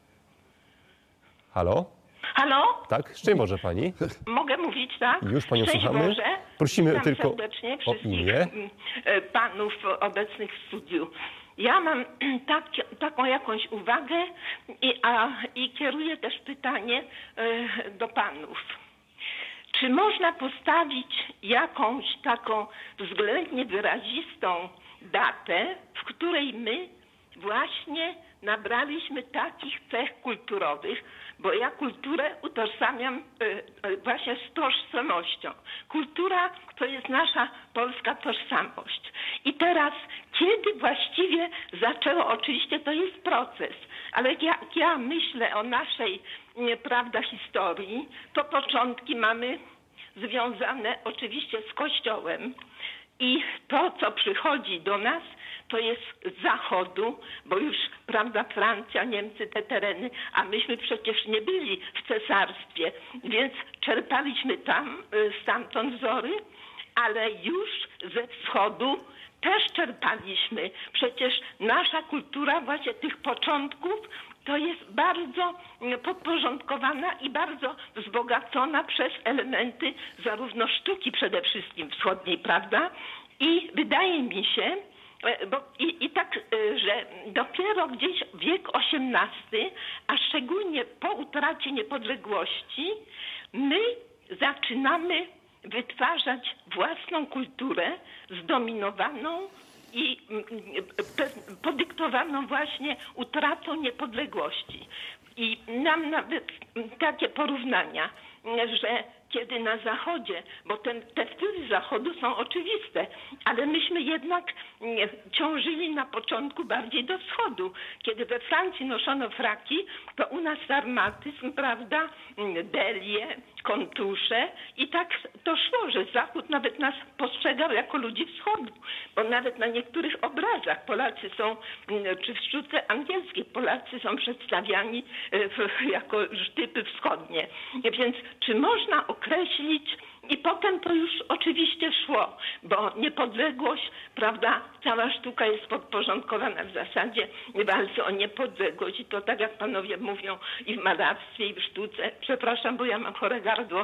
Halo? Halo? Tak, szczęść Boże pani. Mogę mówić, tak? Już panią Szczęść słuchamy. Boże. Prosimy Witam tylko serdecznie o wszystkich imię. panów obecnych w studiu. Ja mam taką jakąś uwagę i kieruję też pytanie do panów. czy można postawić jakąś taką względnie wyrazistą datę, w której my właśnie nabraliśmy takich cech kulturowych, bo ja kulturę utożsamiam właśnie z tożsamością. Kultura to jest nasza polska tożsamość. I teraz, kiedy właściwie zaczęło, oczywiście to jest proces, ale jak ja myślę o naszej, prawda, historii, to początki mamy związane oczywiście z Kościołem. I to, co przychodzi do nas, to jest z zachodu, bo już, prawda, Francja, Niemcy, te tereny, a myśmy przecież nie byli w cesarstwie, więc czerpaliśmy tam, stamtąd wzory, ale już ze wschodu też czerpaliśmy. Przecież nasza kultura właśnie tych początków to jest bardzo podporządkowana i bardzo wzbogacona przez elementy zarówno sztuki przede wszystkim wschodniej, prawda? I wydaje mi się, że dopiero gdzieś wiek XVIII, a szczególnie po utracie niepodległości, my zaczynamy wytwarzać własną kulturę zdominowaną i podyktowaną właśnie utratą niepodległości. I nam nawet takie porównania, że kiedy na Zachodzie, bo te wpływy Zachodu są oczywiste, ale myśmy jednak ciążyli na początku bardziej do wschodu. Kiedy we Francji noszono fraki, to u nas sarmatyzm, prawda, delie, kontusze i tak to szło, że Zachód nawet nas postrzegał jako ludzi wschodu, bo nawet na niektórych obrazach Polacy są, czy w sztuce angielskiej Polacy są przedstawiani jako sztypy wschodnie. Więc czy można określić, i potem to już oczywiście szło, bo niepodległość, prawda, cała sztuka jest podporządkowana w zasadzie walce o niepodległość i to tak jak panowie mówią i w malarstwie, i w sztuce, przepraszam, bo ja mam chore gardło.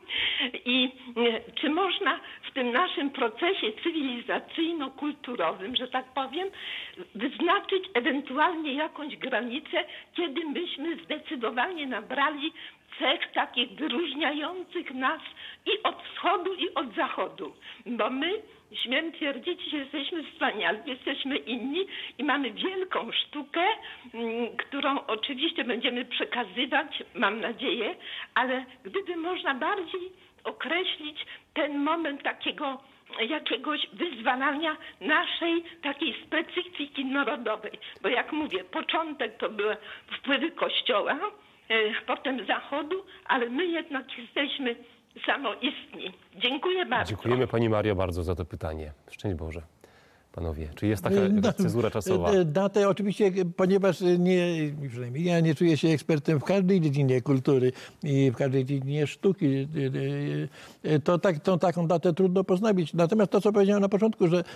I czy można w tym naszym procesie cywilizacyjno-kulturowym, że tak powiem, wyznaczyć ewentualnie jakąś granicę, kiedy myśmy zdecydowanie nabrali cech takich wyróżniających nas i od wschodu, i od zachodu. Bo my, śmiem twierdzić, że jesteśmy wspaniali, jesteśmy inni i mamy wielką sztukę, którą oczywiście będziemy przekazywać, mam nadzieję, ale gdyby można bardziej określić ten moment takiego jakiegoś wyzwalania naszej takiej specyfiki narodowej. Bo jak mówię, początek to były wpływy Kościoła, potem Zachodu, ale my jednak jesteśmy samoistni. Dziękuję bardzo. Dziękujemy Pani Mario bardzo za to pytanie. Szczęść Boże. Panowie, czy jest taka cezura czasowa? Datę oczywiście, ponieważ przynajmniej ja nie czuję się ekspertem w każdej dziedzinie kultury i w każdej dziedzinie sztuki, to taką datę trudno poznawać. Natomiast to, co powiedziałem na początku, że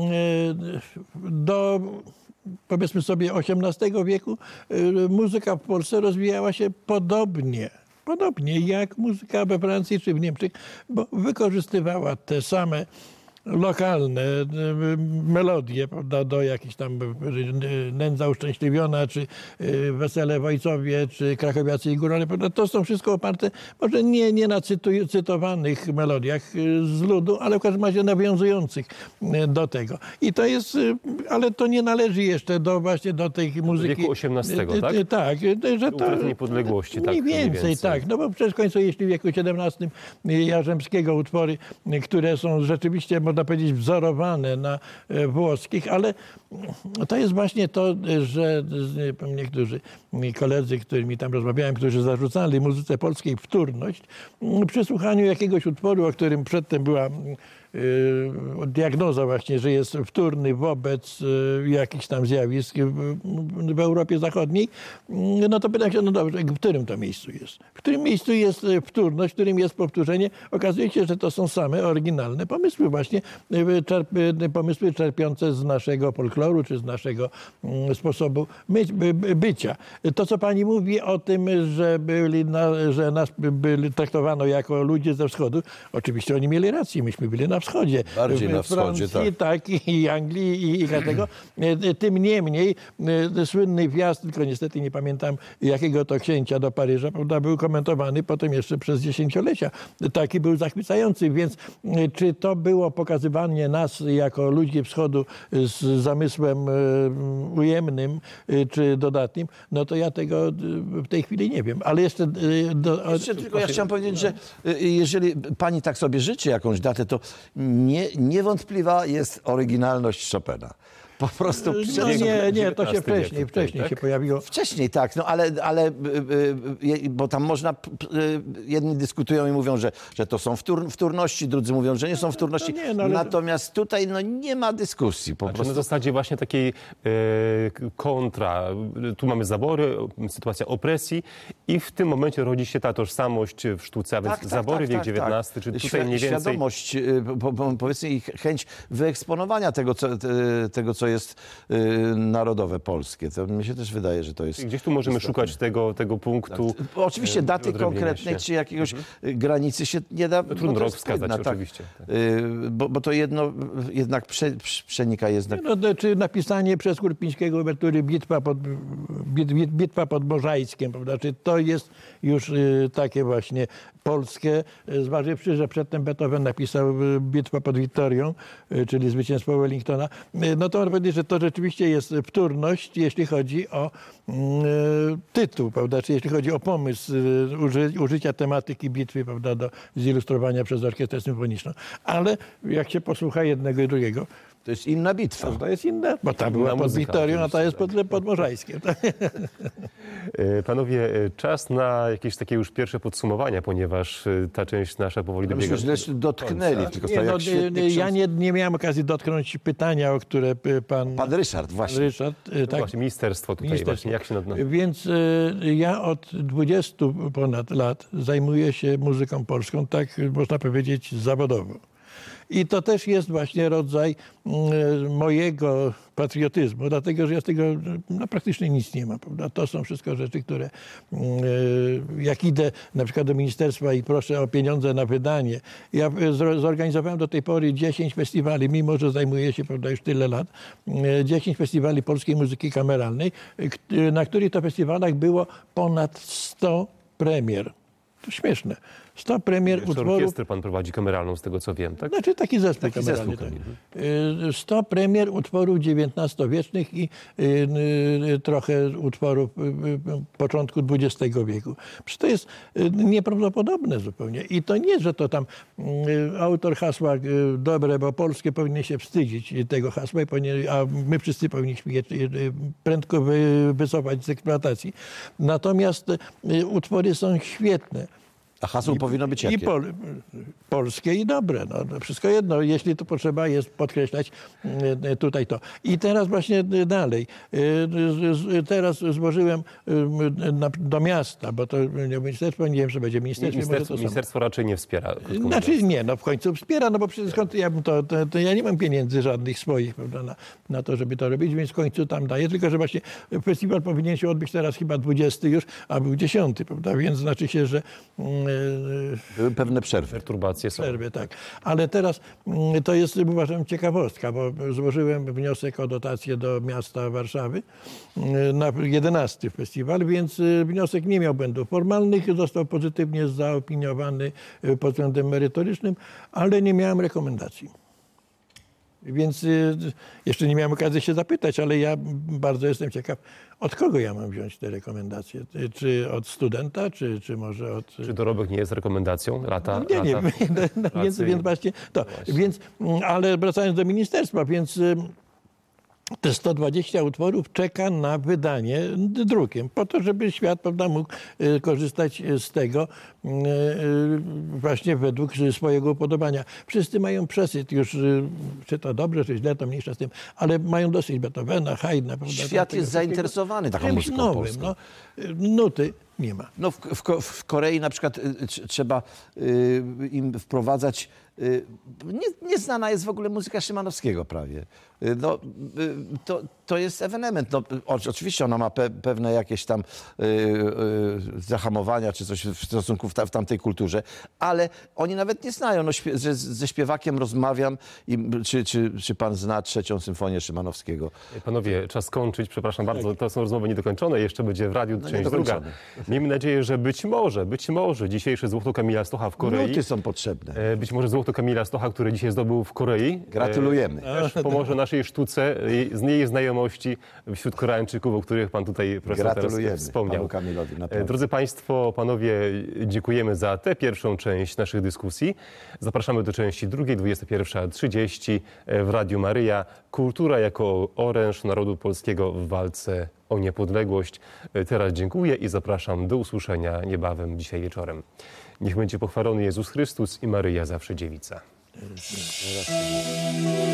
do, powiedzmy sobie, XVIII wieku muzyka w Polsce rozwijała się podobnie jak muzyka we Francji czy w Niemczech, bo wykorzystywała te same lokalne melodie, prawda, do jakichś tam Nędza uszczęśliwiona, czy Wesele w Ojcowie, czy Krakowiacy i Górale. To są wszystko oparte, może nie na cytowanych melodiach z ludu, ale w każdym razie nawiązujących do tego. I to jest, ale to nie należy jeszcze właśnie do tej muzyki. Wieku XVIII, tak? Tak, że to niepodległości, tak? Mniej więcej, tak. No bo przecież w końcu, jeśli w wieku XVII Jarzębskiego utwory, które są rzeczywiście, można powiedzieć, wzorowane na włoskich, ale to jest właśnie to, że niektórzy koledzy, którymi tam rozmawiałem, którzy zarzucali muzyce polskiej wtórność, przy słuchaniu jakiegoś utworu, o którym przedtem była diagnoza właśnie, że jest wtórny wobec jakichś tam zjawisk w Europie Zachodniej, no to pytam się, no dobrze, w którym to miejscu jest? W którym miejscu jest wtórność, w którym jest powtórzenie? Okazuje się, że to są same oryginalne pomysły właśnie, pomysły czerpiące z naszego folkloru, czy z naszego sposobu bycia. To, co pani mówi o tym, że nas traktowano jako ludzie ze wschodu, oczywiście oni mieli rację, myśmy byli na wschodzie. Bardziej na wschodzie, Francji, tak, i Anglii, i dlatego. Tym niemniej słynny wjazd, tylko niestety nie pamiętam jakiego to księcia do Paryża, prawda, był komentowany potem jeszcze przez dziesięciolecia. Taki był zachwycający, więc czy to było pokazywanie nas jako ludzi wschodu z zamysłem ujemnym czy dodatnim, no to ja tego w tej chwili nie wiem. Ale jeszcze... Tylko ja chciałem powiedzieć, że jeżeli pani tak sobie życzy jakąś datę, to niewątpliwa jest oryginalność Chopina. Po prostu... No nie, to się wcześniej się pojawiło. Wcześniej, tak, no ale bo tam można, jedni dyskutują i mówią, że to są wtórności, drudzy mówią, że nie są wtórności. Natomiast tutaj nie ma dyskusji. Po prostu. Na zasadzie właśnie takiej kontra. Tu mamy zabory, sytuacja opresji i w tym momencie rodzi się ta tożsamość w sztuce, a więc zabory wiek XIX, czy tutaj mniej więcej... Świadomość, powiedzmy, i chęć wyeksponowania tego, co jest narodowe, polskie. To mi się też wydaje, że to jest... Gdzieś tu możemy szukać tego punktu. Tak. Oczywiście daty konkretnej czy jakiegoś granicy się nie da... Trudno rok wskazać, oczywiście. Tak. Bo to jedno jednak przenika jednak... Czy napisanie przez Kurpińskiego uwertury Bitwa pod Bożajskiem, prawda? Czy to jest już takie właśnie polskie, zważywszy, że przedtem Beethoven napisał Bitwa pod Wittorią, czyli Zwycięstwo Wellingtona, no to można powiedzieć, że to rzeczywiście jest wtórność, jeśli chodzi o tytuł, prawda, czy jeśli chodzi o pomysł użycia tematyki bitwy, prawda, do zilustrowania przez orkiestrę symfoniczną. Ale jak się posłucha jednego i drugiego, to jest inna bitwa. To jest inna, bo ta była pod Wittorią, a ta jest pod Bożajskiem. Panowie, czas na jakieś takie już pierwsze podsumowania, ponieważ ta część nasza powoli dobiega. Myślę, że dotknęli. Ja nie miałem okazji dotknąć pytania, o które pan Ryszard, właśnie. Tak. Właśnie ministerstwo tutaj. Właśnie, jak się Więc ja od 20 ponad lat zajmuję się muzyką polską, tak można powiedzieć, zawodowo. I to też jest właśnie rodzaj mojego patriotyzmu, dlatego że ja z tego praktycznie nic nie mam, prawda? To są wszystko rzeczy, które jak idę na przykład do ministerstwa i proszę o pieniądze na wydanie. Ja zorganizowałem do tej pory 10 festiwali, mimo że zajmuję się, prawda, już tyle lat, 10 festiwali polskiej muzyki kameralnej, na których to festiwalach było ponad 100 premier. To śmieszne. 100 premier utworów. Orkiestrę pan prowadzi kameralną, z tego co wiem, tak? Znaczy taki zespół kameralny. Tak. 100 premier utworów XIX-wiecznych i trochę utworów początku XX wieku. Przecież to jest nieprawdopodobne zupełnie. I to nie, że to tam autor hasła dobre, bo polskie powinny się wstydzić tego hasła, a my wszyscy powinniśmy je prędko wycofać z eksploatacji. Natomiast utwory są świetne. A hasło powinno być jakie? Polskie i dobre. No, wszystko jedno, jeśli to potrzeba jest podkreślać tutaj to. I teraz właśnie dalej. Teraz złożyłem do miasta, bo to ministerstwo, nie wiem, czy będzie ministerstwo. Ministerstwo raczej nie wspiera. Znaczy nie, no w końcu wspiera, no bo przecież skąd ja bym to ja nie mam pieniędzy żadnych swoich, prawda, na to, żeby to robić, więc w końcu tam daję. Tylko że właśnie festiwal powinien się odbyć teraz chyba 20 już, a był 10, prawda, więc znaczy się, że były pewne przerwy. Perturbacje są. Przerwy, tak. Ale teraz to jest, uważam, ciekawostka, bo złożyłem wniosek o dotację do miasta Warszawy na 11 festiwal, więc wniosek nie miał błędów formalnych, został pozytywnie zaopiniowany pod względem merytorycznym, ale nie miałem rekomendacji. Więc jeszcze nie miałem okazji się zapytać, ale ja bardzo jestem ciekaw, od kogo ja mam wziąć te rekomendacje? Czy od studenta, czy może od... Czy dorobek nie jest rekomendacją? Nie, więc właśnie to. Więc, ale wracając do ministerstwa, więc te 120 utworów czeka na wydanie drukiem, po to, żeby świat, prawda, mógł korzystać z tego właśnie według swojego upodobania. Wszyscy mają przesyt już, czy to dobrze, czy źle, to mniejsza z tym, ale mają dosyć Beethovena, Haydna. Prawda, świat jest zainteresowany taką muzyką nowym, polską. No, nuty nie ma. No w Korei na przykład trzeba im wprowadzać Nieznana jest w ogóle muzyka Szymanowskiego prawie. No, to jest ewenement. No, oczywiście ona ma pewne jakieś tam zahamowania czy coś w stosunku w tamtej kulturze, ale oni nawet nie znają. No, ze śpiewakiem rozmawiam czy pan zna trzecią symfonię Szymanowskiego. Panowie, czas kończyć. Przepraszam bardzo, to są rozmowy niedokończone. Jeszcze będzie w radiu część druga. Miejmy nadzieję, że być może dzisiejsze złoto Kamila Stocha w Korei. Nuty są potrzebne. Być może złoto Kamila Stocha, które dzisiaj zdobył w Korei. Gratulujemy. Też pomoże naszej sztuce, z jej znajomości wśród Koreańczyków, o których pan tutaj profesor teraz wspomniał. Panu Kamilowi, naprawdę. Drodzy państwo, panowie, dziękujemy za tę pierwszą część naszych dyskusji. Zapraszamy do części drugiej, 21:30 w Radiu Maryja. Kultura jako oręż narodu polskiego w walce o niepodległość. Teraz dziękuję i zapraszam do usłyszenia niebawem dzisiaj wieczorem. Niech będzie pochwalony Jezus Chrystus i Maryja zawsze dziewica.